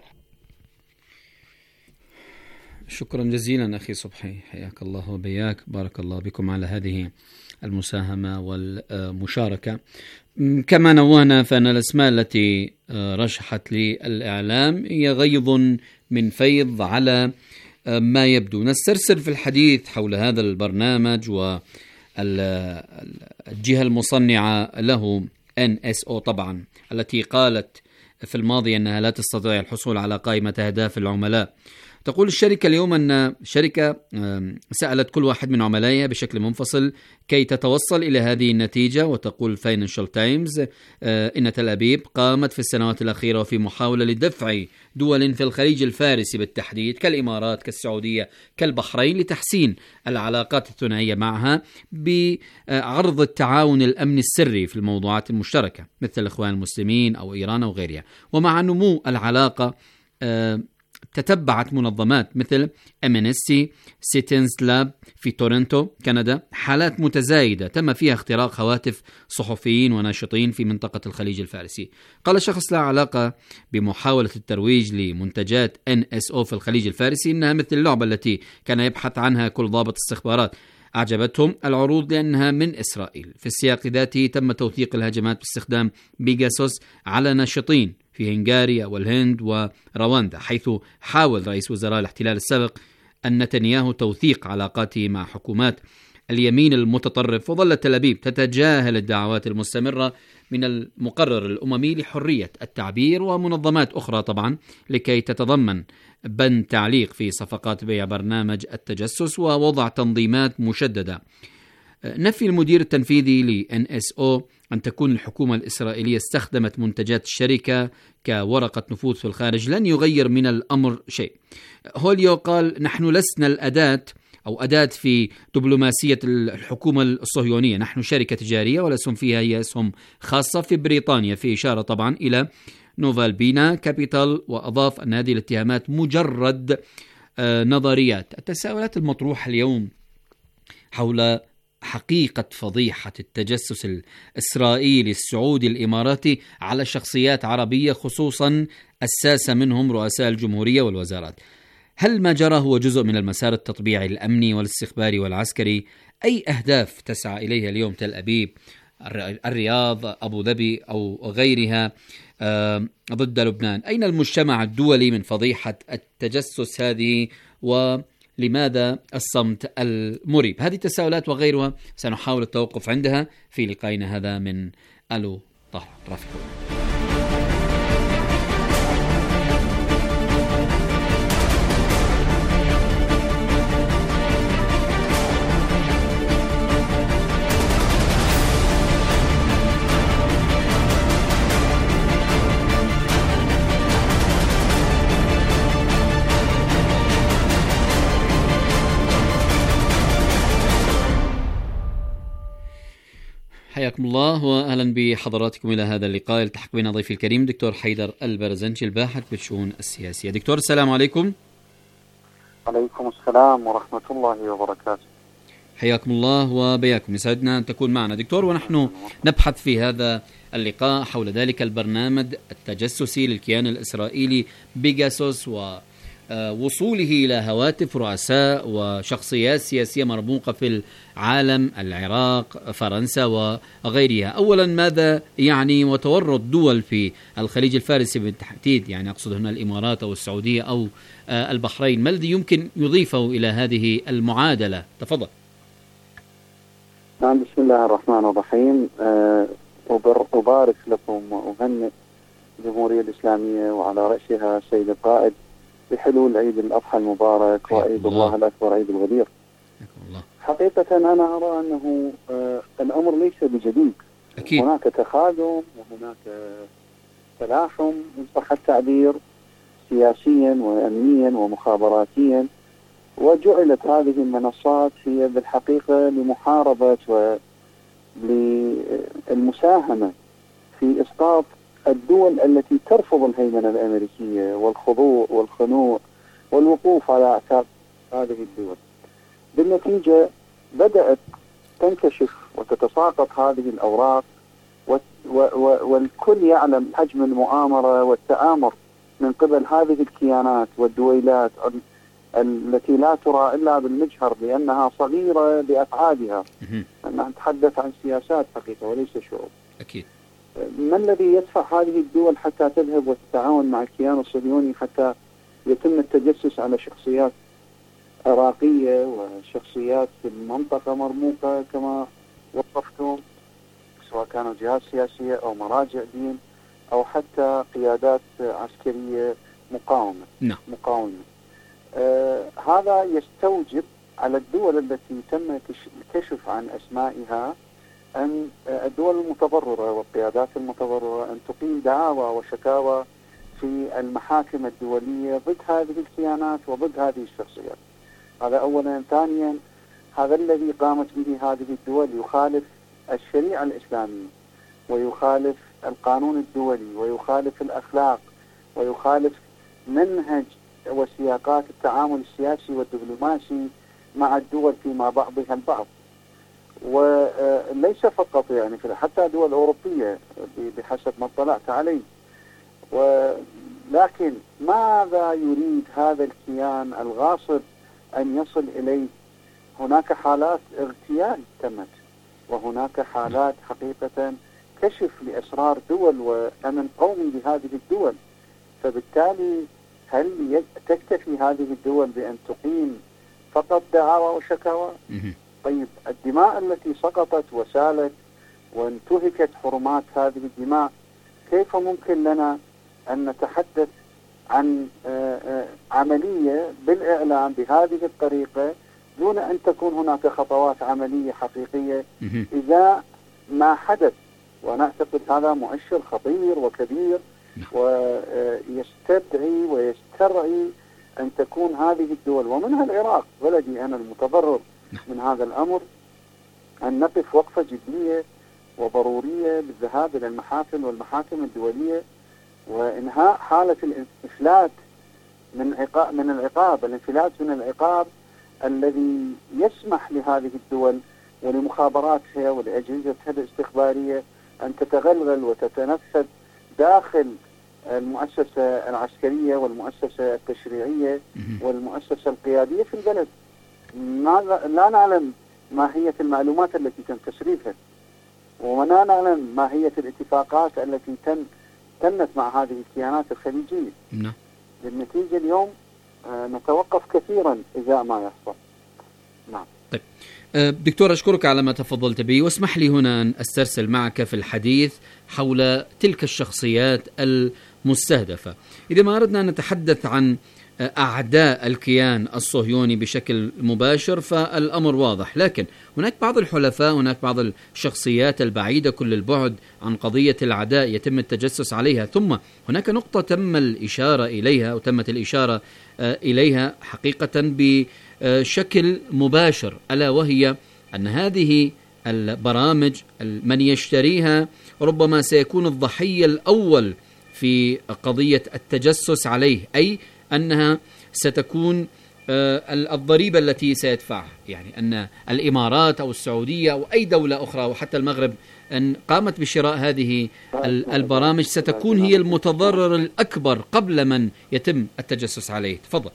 شكرا جزيلا أخي صبحي، حياك الله وبياك، بارك الله بكم على هذه المساهمة والمشاركة. كما نوهنا فأن الأسماء التي رشحت للإعلام هي غيض من فيض على ما يبدو. نسترسل في الحديث حول هذا البرنامج والجهة المصنعة له NSO طبعا، التي قالت في الماضي أنها لا تستطيع الحصول على قائمة أهداف العملاء. تقول الشركة اليوم أن شركة سألت كل واحد من عملائها بشكل منفصل كي تتوصل إلى هذه النتيجة. وتقول فاينانشال تايمز إن تل أبيب قامت في السنوات الأخيرة في محاولة لدفع دول في الخليج الفارسي بالتحديد كالإمارات كالسعودية كالبحرين لتحسين العلاقات الثنائية معها بعرض التعاون الأمني السري في الموضوعات المشتركة مثل الإخوان المسلمين أو إيران أو غيرها. ومع نمو العلاقة تتبعت منظمات مثل MNSC Citizens Lab في تورنتو كندا حالات متزايدة تم فيها اختراق هواتف صحفيين وناشطين في منطقة الخليج الفارسي. قال شخص لا علاقة بمحاولة الترويج لمنتجات NSO في الخليج الفارسي إنها مثل اللعبة التي كان يبحث عنها كل ضابط استخبارات. أعجبتهم العروض لأنها من إسرائيل. في السياق ذاته تم توثيق الهجمات باستخدام بيجاسوس على ناشطين في هنغاريا والهند ورواندا، حيث حاول رئيس وزراء الاحتلال السابق نتنياهو توثيق علاقاته مع حكومات اليمين المتطرف. وظلت تل أبيب تتجاهل الدعوات المستمرة من المقرر الأممي لحرية التعبير ومنظمات أخرى طبعا لكي تتضمن بند تعليق في صفقات بيع برنامج التجسس ووضع تنظيمات مشددة. نفي المدير التنفيذي ل NSO أن تكون الحكومة الإسرائيلية استخدمت منتجات الشركة كورقة نفوذ في الخارج لن يغير من الأمر شيء. هوليو قال: نحن لسنا الأداة أو أداة في دبلوماسية الحكومة الصهيونية، نحن شركة تجارية والأسهم فيها هي أسهم خاصة في بريطانيا، في إشارة طبعا إلى نوفالبينا كابيتال. وأضاف أن هذه الاتهامات مجرد نظريات. التساؤلات المطروحة اليوم حول حقيقة فضيحة التجسس الإسرائيلي السعودي الإماراتي على شخصيات عربية، خصوصا الساسة منهم رؤساء الجمهورية والوزارات. هل ما جرى هو جزء من المسار التطبيعي الأمني والاستخباري والعسكري؟ أي أهداف تسعى إليها اليوم تل أبيب، الرياض، أبو ظبي أو غيرها ضد لبنان؟ أين المجتمع الدولي من فضيحة التجسس هذه، ولماذا الصمت المريب؟ هذه التساؤلات وغيرها سنحاول التوقف عندها في لقائنا هذا من ألو طهران. رافقون. حياكم الله وأهلا بحضراتكم إلى هذا اللقاء. التحق بنا ضيفي الكريم دكتور حيدر البرزنجي الباحث بالشؤون السياسية. دكتور السلام عليكم. عليكم السلام ورحمة الله وبركاته. حياكم الله وبياكم، يسعدنا أن تكون معنا دكتور، ونحن نبحث في هذا اللقاء حول ذلك البرنامج التجسسي للكيان الإسرائيلي بيجاسوس ووصوله إلى هواتف رؤساء وشخصيات سياسية مرموقة في العالم، العراق، فرنسا وغيرها. أولا ماذا يعني وتورط دول في الخليج الفارسي بالتحديد، يعني أقصد هنا الإمارات أو السعودية أو البحرين، ما الذي يمكن يضيفه إلى هذه المعادلة؟ تفضل. نعم، بسم الله الرحمن الرحيم. أبارك لكم وأهنئ الجمهورية الإسلامية وعلى رأسها السيد القائد بحلول عيد الأضحى المبارك وعيد الله الأكبر عيد الغدير. حقيقة أنا أرى أنه الأمر ليس بجديد. أكيد. هناك تخاذل وهناك تلاحم إن صح التعبير سياسيا وأمنيا ومخابراتيا، وجعلت هذه المنصات هي بالحقيقة لمحاربة وللمساهمة في إسقاط الدول التي ترفض الهيمنة الأمريكية والخضوع والخنوع والوقوف على أعتاب هذه الدول. بالنتيجة بدأت تنكشف وتتساقط هذه الأوراق، والكل يعلم حجم المؤامرة والتآمر من قبل هذه الكيانات والدويلات التي لا ترى إلا بالمجهر لأنها صغيرة بأفعالها، أنها تتحدث عن سياسات حقيقة وليس شعوب. أكيد. ما الذي يدفع هذه الدول حتى تذهب وتتعاون مع الكيان الصهيوني حتى يتم التجسس على شخصيات عراقية وشخصيات في المنطقة مرموقة كما وصفتم، سواء كانوا جهات سياسية أو مراجع دين أو حتى قيادات عسكرية مقاومة. نعم. مقاومة. هذا يستوجب على الدول التي تم الكشف عن أسمائها أن الدول المتضررة والقيادات المتضررة أن تقيم دعاوى وشكاوى في المحاكم الدولية ضد هذه الكيانات وضد هذه الشخصيات. هذا أولا. ثانيا، هذا الذي قامت به هذه الدول يخالف الشريعة الإسلامية ويخالف القانون الدولي ويخالف الأخلاق ويخالف منهج وسياقات التعامل السياسي والدبلوماسي مع الدول فيما بعضها البعض. وليس فقط يعني حتى دول أوروبية بحسب ما اطلعت عليه. ولكن ماذا يريد هذا الكيان الغاصب أن يصل إليه؟ هناك حالات اغتيال تمت، وهناك حالات حقيقة كشف لأسرار دول وأمن قومي لهذه الدول. فبالتالي هل تكتفي هذه الدول بأن تقيم فقط دعاوى وشكاوى؟ طيب الدماء التي سقطت وسالت وانتهكت حرمات هذه الدماء، كيف ممكن لنا أن نتحدث عن عملية بالإعلام بهذه الطريقة دون أن تكون هناك خطوات عملية حقيقية إذا ما حدث؟ وأنا أعتقد هذا مؤشر خطير وكبير، ويستدعي ويسترعي أن تكون هذه الدول ومنها العراق بلدي أنا المتضرر من هذا الأمر أن نقف وقفة جدية وضرورية بالذهاب إلى المحافل والمحاكم الدولية وإنهاء حالة الإفلات من العقاب، الانفلات من العقاب الذي يسمح لهذه الدول ولمخابراتها ولأجهزتها الاستخبارية أن تتغلغل وتتنفذ داخل المؤسسة العسكرية والمؤسسة التشريعية والمؤسسة القيادية في البلد. لا نعلم ماهية المعلومات التي تم تسريبها، ولا نعلم ماهية الاتفاقات التي تمت مع هذه الكيانات الخليجية. بالنتيجة اليوم نتوقف كثيرا إذا ما يحصل. نعم. طيب دكتور أشكرك على ما تفضلت به، واسمح لي هنا أن أسترسل معك في الحديث حول تلك الشخصيات المستهدفة. إذا ما أردنا أن نتحدث عن أعداء الكيان الصهيوني بشكل مباشر فالأمر واضح، لكن هناك بعض الحلفاء، هناك بعض الشخصيات البعيدة كل البعد عن قضية العداء يتم التجسس عليها. ثم هناك نقطة تم الإشارة إليها وتمت الإشارة إليها حقيقة بشكل مباشر، ألا وهي أن هذه البرامج من يشتريها ربما سيكون الضحية الأول في قضية التجسس عليه، أي أنها ستكون الضريبة التي سيدفعها، يعني أن الإمارات أو السعودية أو أي دولة أخرى وحتى المغرب أن قامت بشراء هذه البرامج ستكون هي المتضرر الأكبر قبل من يتم التجسس عليه. تفضل.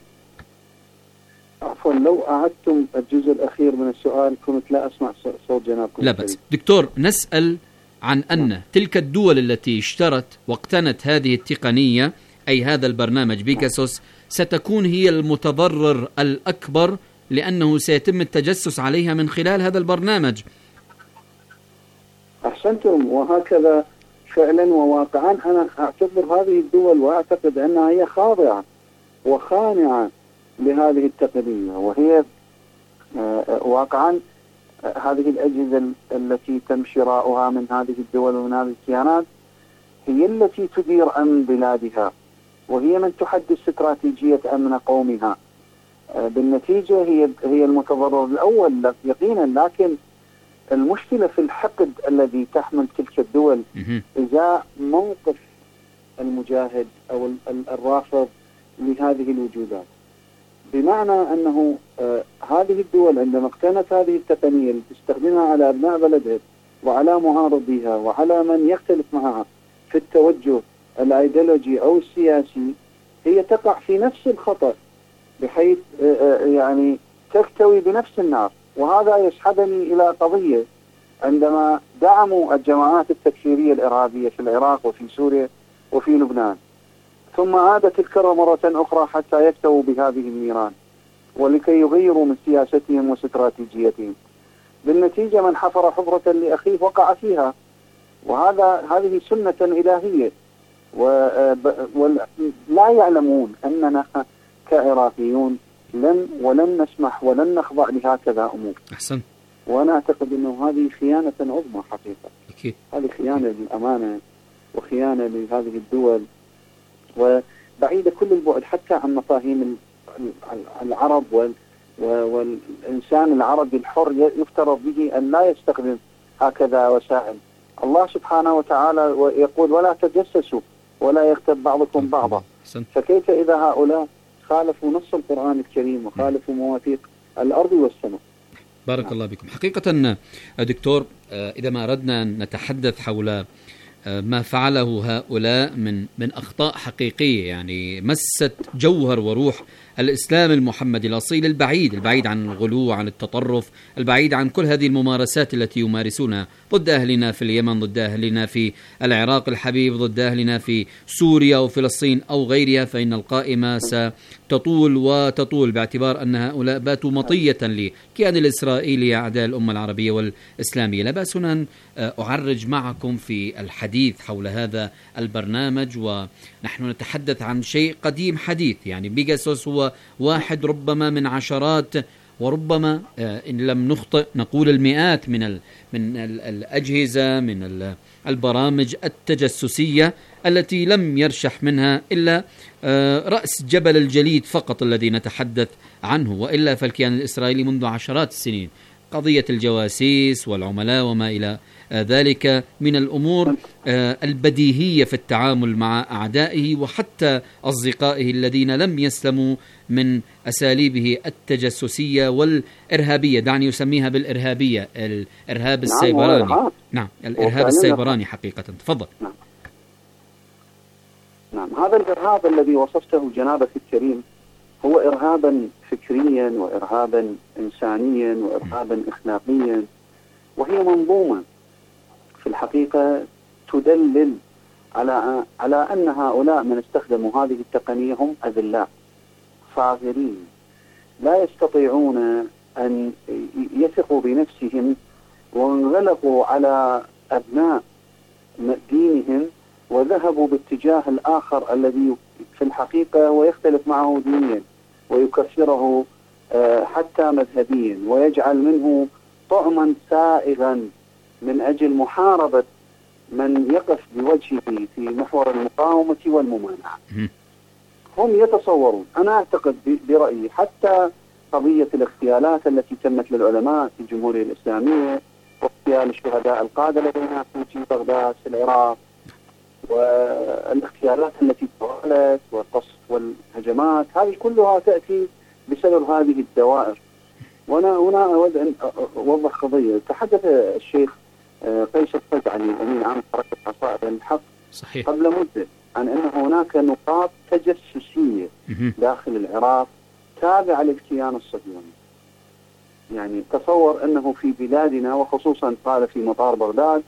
عفوا لو أعدتم الجزء الأخير من السؤال كنت لا أسمع صوت جنابكم. لا بأس دكتور، نسأل عن أن تلك الدول التي اشترت واقتنت هذه التقنية أي هذا البرنامج بيجاسوس ستكون هي المتضرر الأكبر لأنه سيتم التجسس عليها من خلال هذا البرنامج. أحسنتم، وهكذا فعلا وواقعا أنا أعتبر هذه الدول وأعتقد أنها هي خاضعة وخانعة لهذه التقنية، وهي واقعا هذه الأجهزة التي تم شراؤها من هذه الدول ومن هذه الكيانات هي التي تدير أمن بلادها، وهي من تحدد استراتيجية أمن قومها. بالنتيجة هي المتضرر الأول يقينا، لكن المشكلة في الحقد الذي تحمل تلك الدول إذا موقف المجاهد أو الرافض لهذه الوجودات، بمعنى أنه هذه الدول عندما اقتنت هذه التقنية لتستخدمها على أبناء بلدها وعلى معارضيها وعلى من يختلف معها في التوجه الايديولوجي أو السياسي، هي تقع في نفس الخطأ بحيث يعني تكتوي بنفس النار. وهذا يسحبني إلى قضية عندما دعموا الجماعات التكفيرية الإرهابية في العراق وفي سوريا وفي لبنان، ثم عادت الكرة مرة أخرى حتى يكتووا بهذه النيران ولكي يغيروا من سياستهم واستراتيجيتهم. بالنتيجة من حفر حفرة لأخيه وقع فيها، هذه سنة إلهية، ولا يعلمون أننا كعراقيون ولن نسمح ولن نخضع لهكذا أمور. أحسن. وأنا أعتقد أنه هذه خيانة عظمى حقيقة. أكيد. هذه خيانة للأمانة وخيانة لهذه الدول، وبعيدة كل البعد حتى عن مفاهيم العرب والإنسان العربي الحر يفترض به أن لا يستخدم هكذا وسائل. الله سبحانه وتعالى يقول ولا تجسسوا ولا يغتب بعضكم بعضا. فكيف إذا هؤلاء خالفوا نص القرآن الكريم وخالفوا مواثيق الأرض والسماء. بارك الله بكم. حقيقة دكتور، إذا ما أردنا أن نتحدث حول ما فعله هؤلاء من أخطاء حقيقية، يعني مست جوهر وروح الإسلام المحمدي الأصيل، البعيد عن الغلو، عن التطرف، البعيد عن كل هذه الممارسات التي يمارسونها ضد أهلنا في اليمن، ضد أهلنا في العراق الحبيب، ضد أهلنا في سوريا وفلسطين أو غيرها، فإن القائمة ستطول وتطول، باعتبار أن هؤلاء باتوا مطية للكيان الإسرائيلي أعداء الأمة العربية والإسلامية. لا بأس أن أعرج معكم في الحديث حول هذا البرنامج، ونحن نتحدث عن شيء قديم حديث. يعني بيجاسوس هو واحد ربما من عشرات، وربما إن لم نخطئ نقول المئات من الأجهزة، من البرامج التجسسية التي لم يرشح منها إلا رأس جبل الجليد فقط الذي نتحدث عنه، وإلا فالكيان الإسرائيلي منذ عشرات السنين قضية الجواسيس والعملاء وما إلى ذلك من الأمور البديهية في التعامل مع أعدائه وحتى أصدقائه الذين لم يسلموا من أساليبه التجسسية والإرهابية. دعني أسميها بالإرهابية، الإرهاب السيبراني. نعم، الإرهاب السيبراني حقيقة. تفضل. نعم، هذا الإرهاب الذي وصفته جنابك الكريم هو إرهابا فكريا وإرهابا إنسانيا وإرهابا إخلاقيا، وهي منظومة في الحقيقة تدلل على أن هؤلاء من استخدموا هذه التقنية هم أذلاء فاغرين لا يستطيعون أن يثقوا بنفسهم، وانغلقوا على أبناء دينهم وذهبوا باتجاه الآخر الذي في الحقيقة ويختلف معه دينيا ويكفره حتى مذهبيا، ويجعل منه طعما سائغا من أجل محاربة من يقف بوجهه في محور المقاومة والممانعة. هم يتصورون، أنا أعتقد برأيي، حتى قضية الاغتيالات التي تمت للعلماء في الجمهورية الإسلامية، واغتيال الشهداء القادة لدينا في بغداد في العراق، والاغتيالات التي طالت والقصف والهجمات، هذه كلها تأتي بسبب هذه الدوائر. وأنا هنا أود أن أوضح قضية. تحدث الشيخ قيس الفزعني أمين عام حركة عصائر الحق صحيح قبل مدة عن أن هناك نقاط تجسسية داخل العراق تابعة للكيان الصهيوني. يعني تصور أنه في بلادنا، وخصوصا قال في مطار بغداد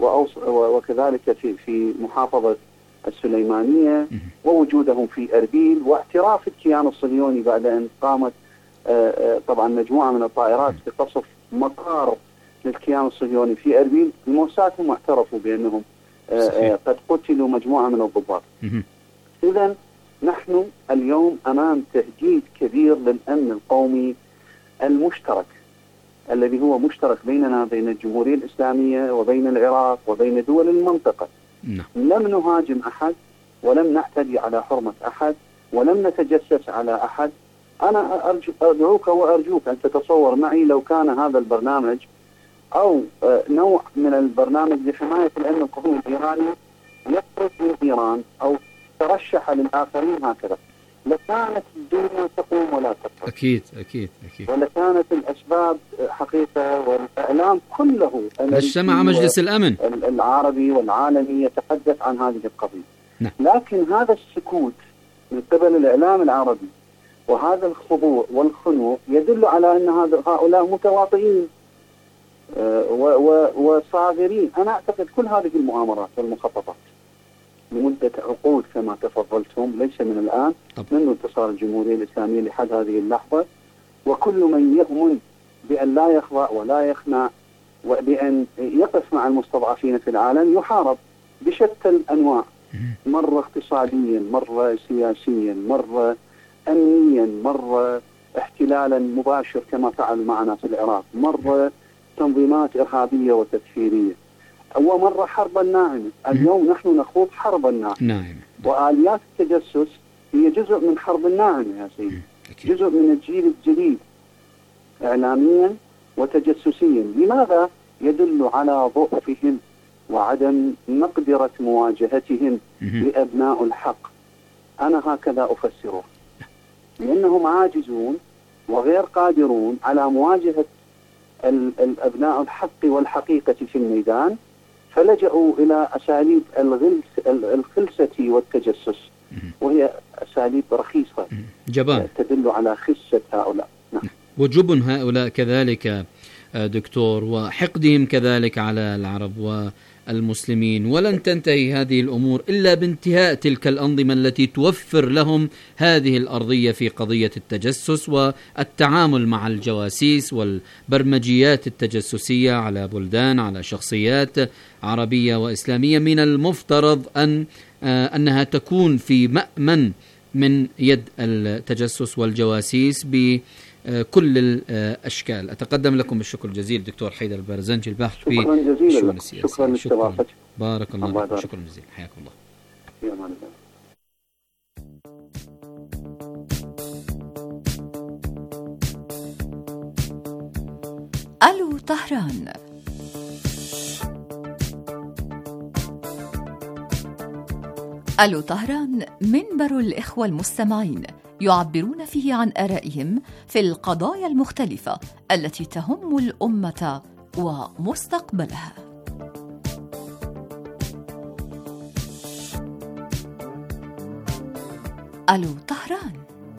وكذلك في محافظة السليمانية، ووجودهم في أربيل، واعتراف الكيان الصهيوني بعد أن قامت طبعا مجموعة من الطائرات بقصف مطار للكيان الصهيوني في أربيل. الموساد هم اعترفوا بأنهم قد قتلوا مجموعة من الضباط. إذن نحن اليوم أمام تهديد كبير للأمن القومي المشترك الذي هو مشترك بيننا بين الجمهورية الإسلامية وبين العراق وبين دول المنطقة. لم نهاجم أحد، ولم نعتدي على حرمة أحد، ولم نتجسس على أحد. أنا أدعوك وأرجوك أن تتصور معي لو كان هذا البرنامج أو نوع من البرنامج لحماية الأمن القومي الإيراني يخرج من إيران أو ترشح للآخرين هكذا، لكانت الدنيا تقوم ولا تقوم. أكيد. ولكانت الأسباب حقيقة، والإعلام كله اجتمع مجلس الأمن العربي والعالمي يتحدث عن هذه القضية. لكن هذا السكوت من قبل الإعلام العربي وهذا الخضوع والخنوع يدل على أن هؤلاء متواطئين وصاغرين. أنا أعتقد كل هذه المؤامرات والمخططات لمدة عقود كما تفضلتم، ليس من الآن، منذ انتصار الجمهورية الإسلامية لحد هذه اللحظة، وكل من يؤمن بأن لا يخضع ولا يخنع وبأن يقف مع المستضعفين في العالم يحارب بشتى الأنواع، مرة اقتصاديا، مرة سياسيا، مرة أمنيا، مرة احتلالا مباشر كما فعل معنا في العراق، مرة تنظيمات إرهابية وتكفيرية، ومرة حربا ناعمة. اليوم نحن نخوض حربا ناعمة، وآليات التجسس هي جزء من حرب الناعمة يا سيدي، جزء من الجيل الجديد إعلاميا وتجسسيا. لماذا؟ يدل على ضعفهم وعدم مقدرة مواجهتهم لأبناء الحق. أنا هكذا أفسره. لأنهم عاجزون وغير قادرون على مواجهة الأبناء الحق والحقيقة في الميدان، فلجأوا إلى أساليب الخلسة والتجسس، وهي أساليب رخيصة جبان تدل على خسة هؤلاء. نعم. وجبن هؤلاء كذلك دكتور، وحقدهم كذلك على العرب والمسلمين. ولن تنتهي هذه الأمور إلا بانتهاء تلك الأنظمة التي توفر لهم هذه الأرضية في قضية التجسس والتعامل مع الجواسيس والبرمجيات التجسسية على بلدان، على شخصيات عربية وإسلامية. من المفترض أنها تكون في مأمن من يد التجسس والجواسيس بكل الأشكال. أتقدم لكم بالشكر الجزيل دكتور حيدر البارزنجي، الباحث في الشؤون السياسية. شكرا لاستضافتك. بارك الله فيك. شكرا جزيلا، حياكم الله. يا أمان الله. ألو طهران. ألو طهران منبر الإخوة المستمعين يعبرون فيه عن آرائهم في القضايا المختلفة التي تهم الأمة ومستقبلها. ألو طهران.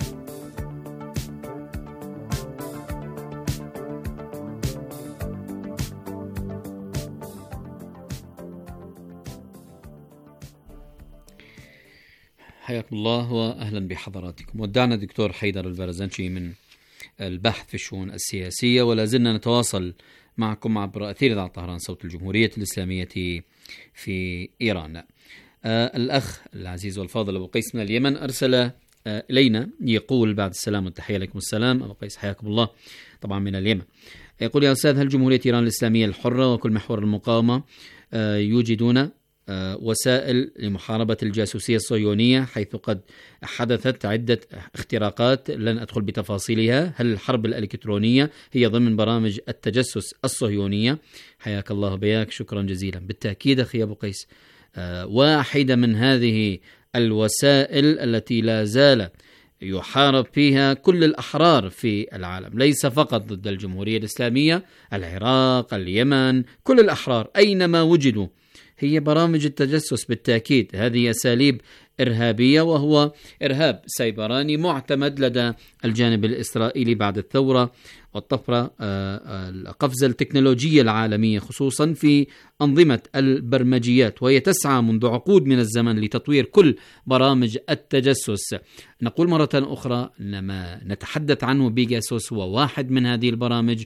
حياكم الله وأهلا بحضراتكم. ودعنا دكتور حيدر البارزنجي من البحث في الشؤون السياسية، ولا زلنا نتواصل معكم عبر أثير إذاعة طهران صوت الجمهورية الإسلامية في إيران. الأخ العزيز والفاضل أبو قيس من اليمن أرسل إلينا يقول بعد السلام والتحية عليكم السلام أبو قيس حياكم الله طبعا من اليمن. يقول: يا أستاذ، هل جمهورية إيران الإسلامية الحرة وكل محور المقاومة يوجدون وسائل لمحاربة الجاسوسية الصهيونية، حيث قد حدثت عدة اختراقات لن أدخل بتفاصيلها؟ هل الحرب الإلكترونية هي ضمن برامج التجسس الصهيونية؟ حياك الله بياك، شكرا جزيلا. بالتأكيد أخي أبو قيس، واحدة من هذه الوسائل التي لا زال يحارب فيها كل الأحرار في العالم، ليس فقط ضد الجمهورية الإسلامية، العراق، اليمن، كل الأحرار أينما وجدوا، هي برامج التجسس. بالتأكيد هذه أساليب إرهابية، وهو إرهاب سيبراني معتمد لدى الجانب الإسرائيلي بعد الثورة والطفرة، القفزة التكنولوجية العالمية خصوصا في أنظمة البرمجيات، وهي تسعى منذ عقود من الزمن لتطوير كل برامج التجسس. نقول مرة أخرى أن ما نتحدث عنه بيجاسوس هو واحد من هذه البرامج،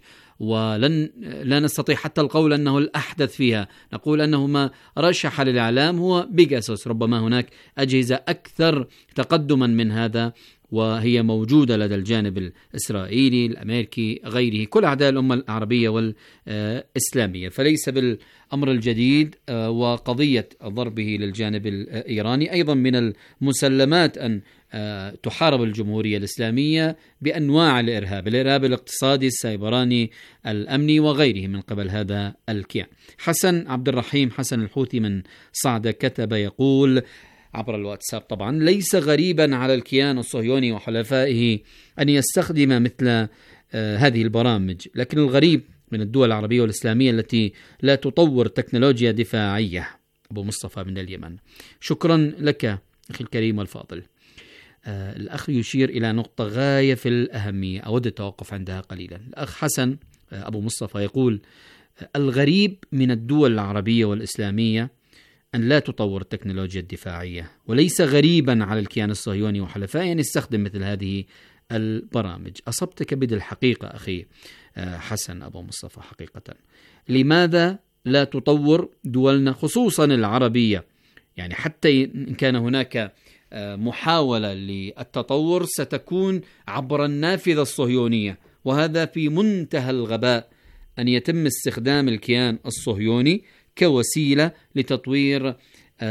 لا نستطيع حتى القول أنه الأحدث فيها، نقول أنه ما رشح للإعلام هو بيجاسوس. ربما هناك أجهزة أكثر تقدما من هذا وهي موجودة لدى الجانب الإسرائيلي، الأمريكي، غيره، كل أعداء الأمة العربية والإسلامية، فليس بالأمر الجديد. وقضية ضربه للجانب الإيراني أيضا من المسلمات أن تحارب الجمهورية الإسلامية بأنواع الإرهاب الاقتصادي، السيبراني، الأمني وغيره من قبل هذا الكيان. حسن عبد الرحيم حسن الحوثي من صعدة كتب يقول عبر الواتساب طبعا: ليس غريبا على الكيان الصهيوني وحلفائه أن يستخدم مثل هذه البرامج، لكن الغريب من الدول العربية والإسلامية التي لا تطور تكنولوجيا دفاعية. أبو مصطفى من اليمن، شكرا لك أخي الكريم والفاضل. الأخ يشير إلى نقطة غاية في الأهمية، أود التوقف عندها قليلا. الأخ حسن أبو مصطفى يقول: الغريب من الدول العربية والإسلامية أن لا تطور التكنولوجيا الدفاعية، وليس غريبا على الكيان الصهيوني وحلفائه أن يستخدم مثل هذه البرامج. أصبت كبد الحقيقة أخي حسن أبو مصطفى. حقيقة لماذا لا تطور دولنا خصوصا العربية؟ يعني حتى إن كان هناك محاولة للتطور ستكون عبر النافذة الصهيونية، وهذا في منتهى الغباء أن يتم استخدام الكيان الصهيوني كوسيلة لتطوير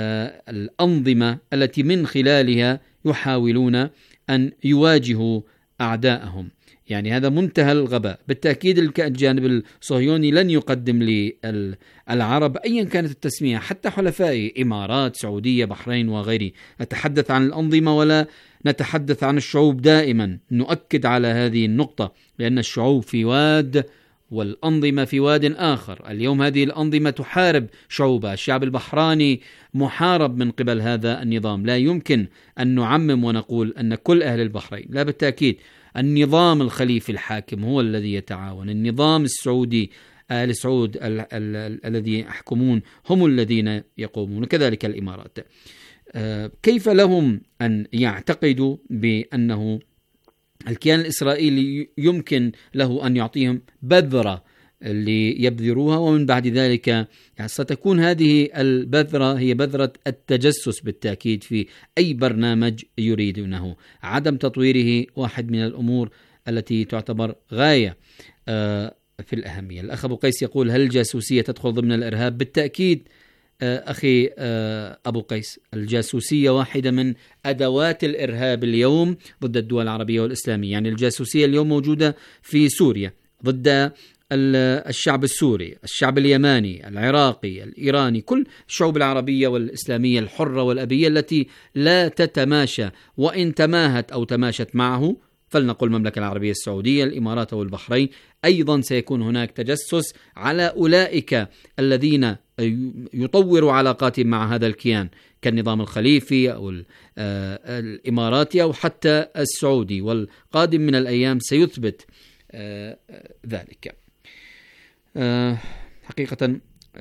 الأنظمة التي من خلالها يحاولون أن يواجهوا أعدائهم. يعني هذا منتهى الغباء. بالتأكيد الجانب الصهيوني لن يقدم للعرب أيا كانت التسمية، حتى حلفائي إمارات، سعودية، بحرين وغيره. نتحدث عن الأنظمة ولا نتحدث عن الشعوب. دائما نؤكد على هذه النقطة، لأن الشعوب في واد والأنظمة في واد آخر. اليوم هذه الأنظمة تحارب شعوبها. الشعب البحراني محارب من قبل هذا النظام. لا يمكن أن نعمم ونقول أن كل أهل البحرين، لا، بالتأكيد النظام الخليفي الحاكم هو الذي يتعاون. النظام السعودي، آل سعود الذي يحكمون هم الذين يقومون، وكذلك الإمارات. كيف لهم أن يعتقدوا بأنه الكيان الإسرائيلي يمكن له أن يعطيهم بذرة ليبذروها، ومن بعد ذلك يعني ستكون هذه البذرة هي بذرة التجسس بالتأكيد في أي برنامج يريدونه. عدم تطويره واحد من الأمور التي تعتبر غاية في الأهمية. الأخ أبو قيس يقول: هل الجاسوسية تدخل ضمن الإرهاب؟ بالتأكيد أخي أبو قيس، الجاسوسية واحدة من أدوات الإرهاب اليوم ضد الدول العربية والإسلامية. يعني الجاسوسية اليوم موجودة في سوريا ضد الشعب السوري، الشعب اليماني، العراقي، الإيراني، كل الشعوب العربية والإسلامية الحرة والأبية التي لا تتماشى، وإن تماهت أو تماشت معه، فلنقل المملكة العربية السعودية، الإمارات والبحرين، أيضا سيكون هناك تجسس على أولئك الذين يطوروا علاقاتهم مع هذا الكيان كالنظام الخليفي أو الإماراتي أو حتى السعودي، والقادم من الأيام سيثبت ذلك. حقيقة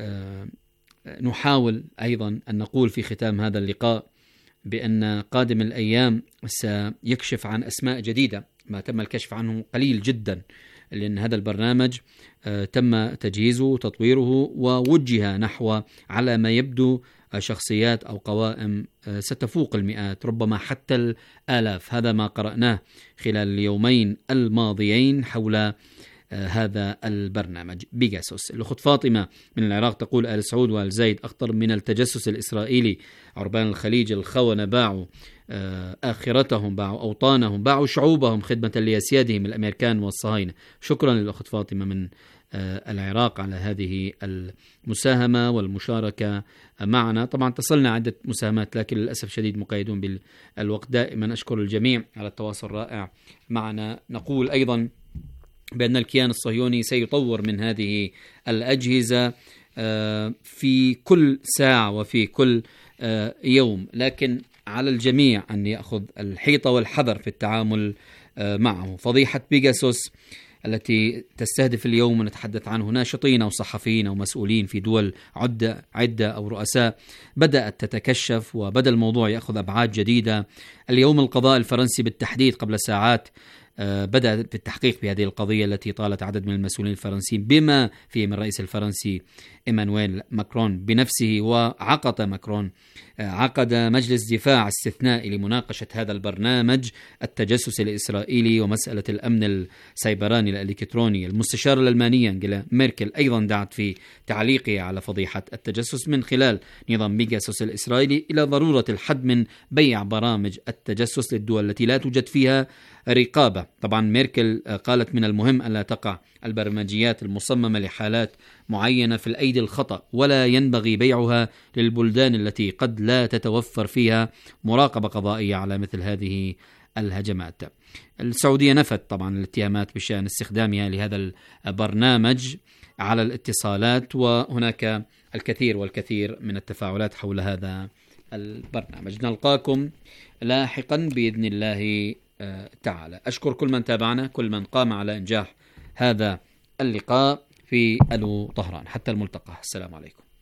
نحاول أيضا أن نقول في ختام هذا اللقاء بأن قادم الأيام سيكشف عن أسماء جديدة ما تم الكشف عنه قليل جدا، لأن هذا البرنامج تم تجهيزه وتطويره ووجه نحو على ما يبدو شخصيات أو قوائم ستفوق المئات، ربما حتى الآلاف. هذا ما قرأناه خلال اليومين الماضيين حول هذا البرنامج بيجاسوس. الأخت فاطمة من العراق تقول: آل سعود وآل زايد أخطر من التجسس الإسرائيلي. عربان الخليج الخونة باعوا آخرتهم، باعوا أوطانهم، باعوا شعوبهم خدمة لأسيادهم الأمريكان والصهاينة. شكرا للأخت فاطمة من العراق على هذه المساهمة والمشاركة معنا. طبعا تصلنا عدة مساهمات لكن للأسف شديد مقيدون بالوقت. دائما أشكر الجميع على التواصل الرائع معنا. نقول أيضا بأن الكيان الصهيوني سيطور من هذه الأجهزة في كل ساعة وفي كل يوم، لكن على الجميع أن يأخذ الحيطة والحذر في التعامل معه. فضيحة بيجاسوس التي تستهدف اليوم ونتحدث عنه ناشطين أو صحفيين أو مسؤولين في دول عدة أو رؤساء بدأت تتكشف، وبدأ الموضوع يأخذ أبعاد جديدة. اليوم القضاء الفرنسي بالتحديد قبل ساعات بدأ في التحقيق في هذه القضية التي طالت عدد من المسؤولين الفرنسيين بما فيه من الرئيس الفرنسي إيمانويل ماكرون بنفسه. وعقد ماكرون عقد مجلس دفاع استثنائي لمناقشة هذا البرنامج التجسس الإسرائيلي ومسألة الأمن السيبراني الإلكتروني. المستشارة الألمانية أنجيلا ميركل أيضا دعت في تعليقها على فضيحة التجسس من خلال نظام بيجاسوس الإسرائيلي إلى ضرورة الحد من بيع برامج التجسس للدول التي لا توجد فيها رقابة. طبعا ميركل قالت من المهم أن لا تقع البرمجيات المصممة لحالات معينة في الأيدي الخطأ، ولا ينبغي بيعها للبلدان التي قد لا تتوفر فيها مراقبة قضائية على مثل هذه الهجمات. السعودية نفت طبعا الاتهامات بشأن استخدامها لهذا البرنامج على الاتصالات، وهناك الكثير والكثير من التفاعلات حول هذا البرنامج. نلقاكم لاحقا بإذن الله تعالى. أشكر كل من تابعنا، كل من قام على إنجاح هذا اللقاء في ألو طهران. حتى الملتقى، السلام عليكم.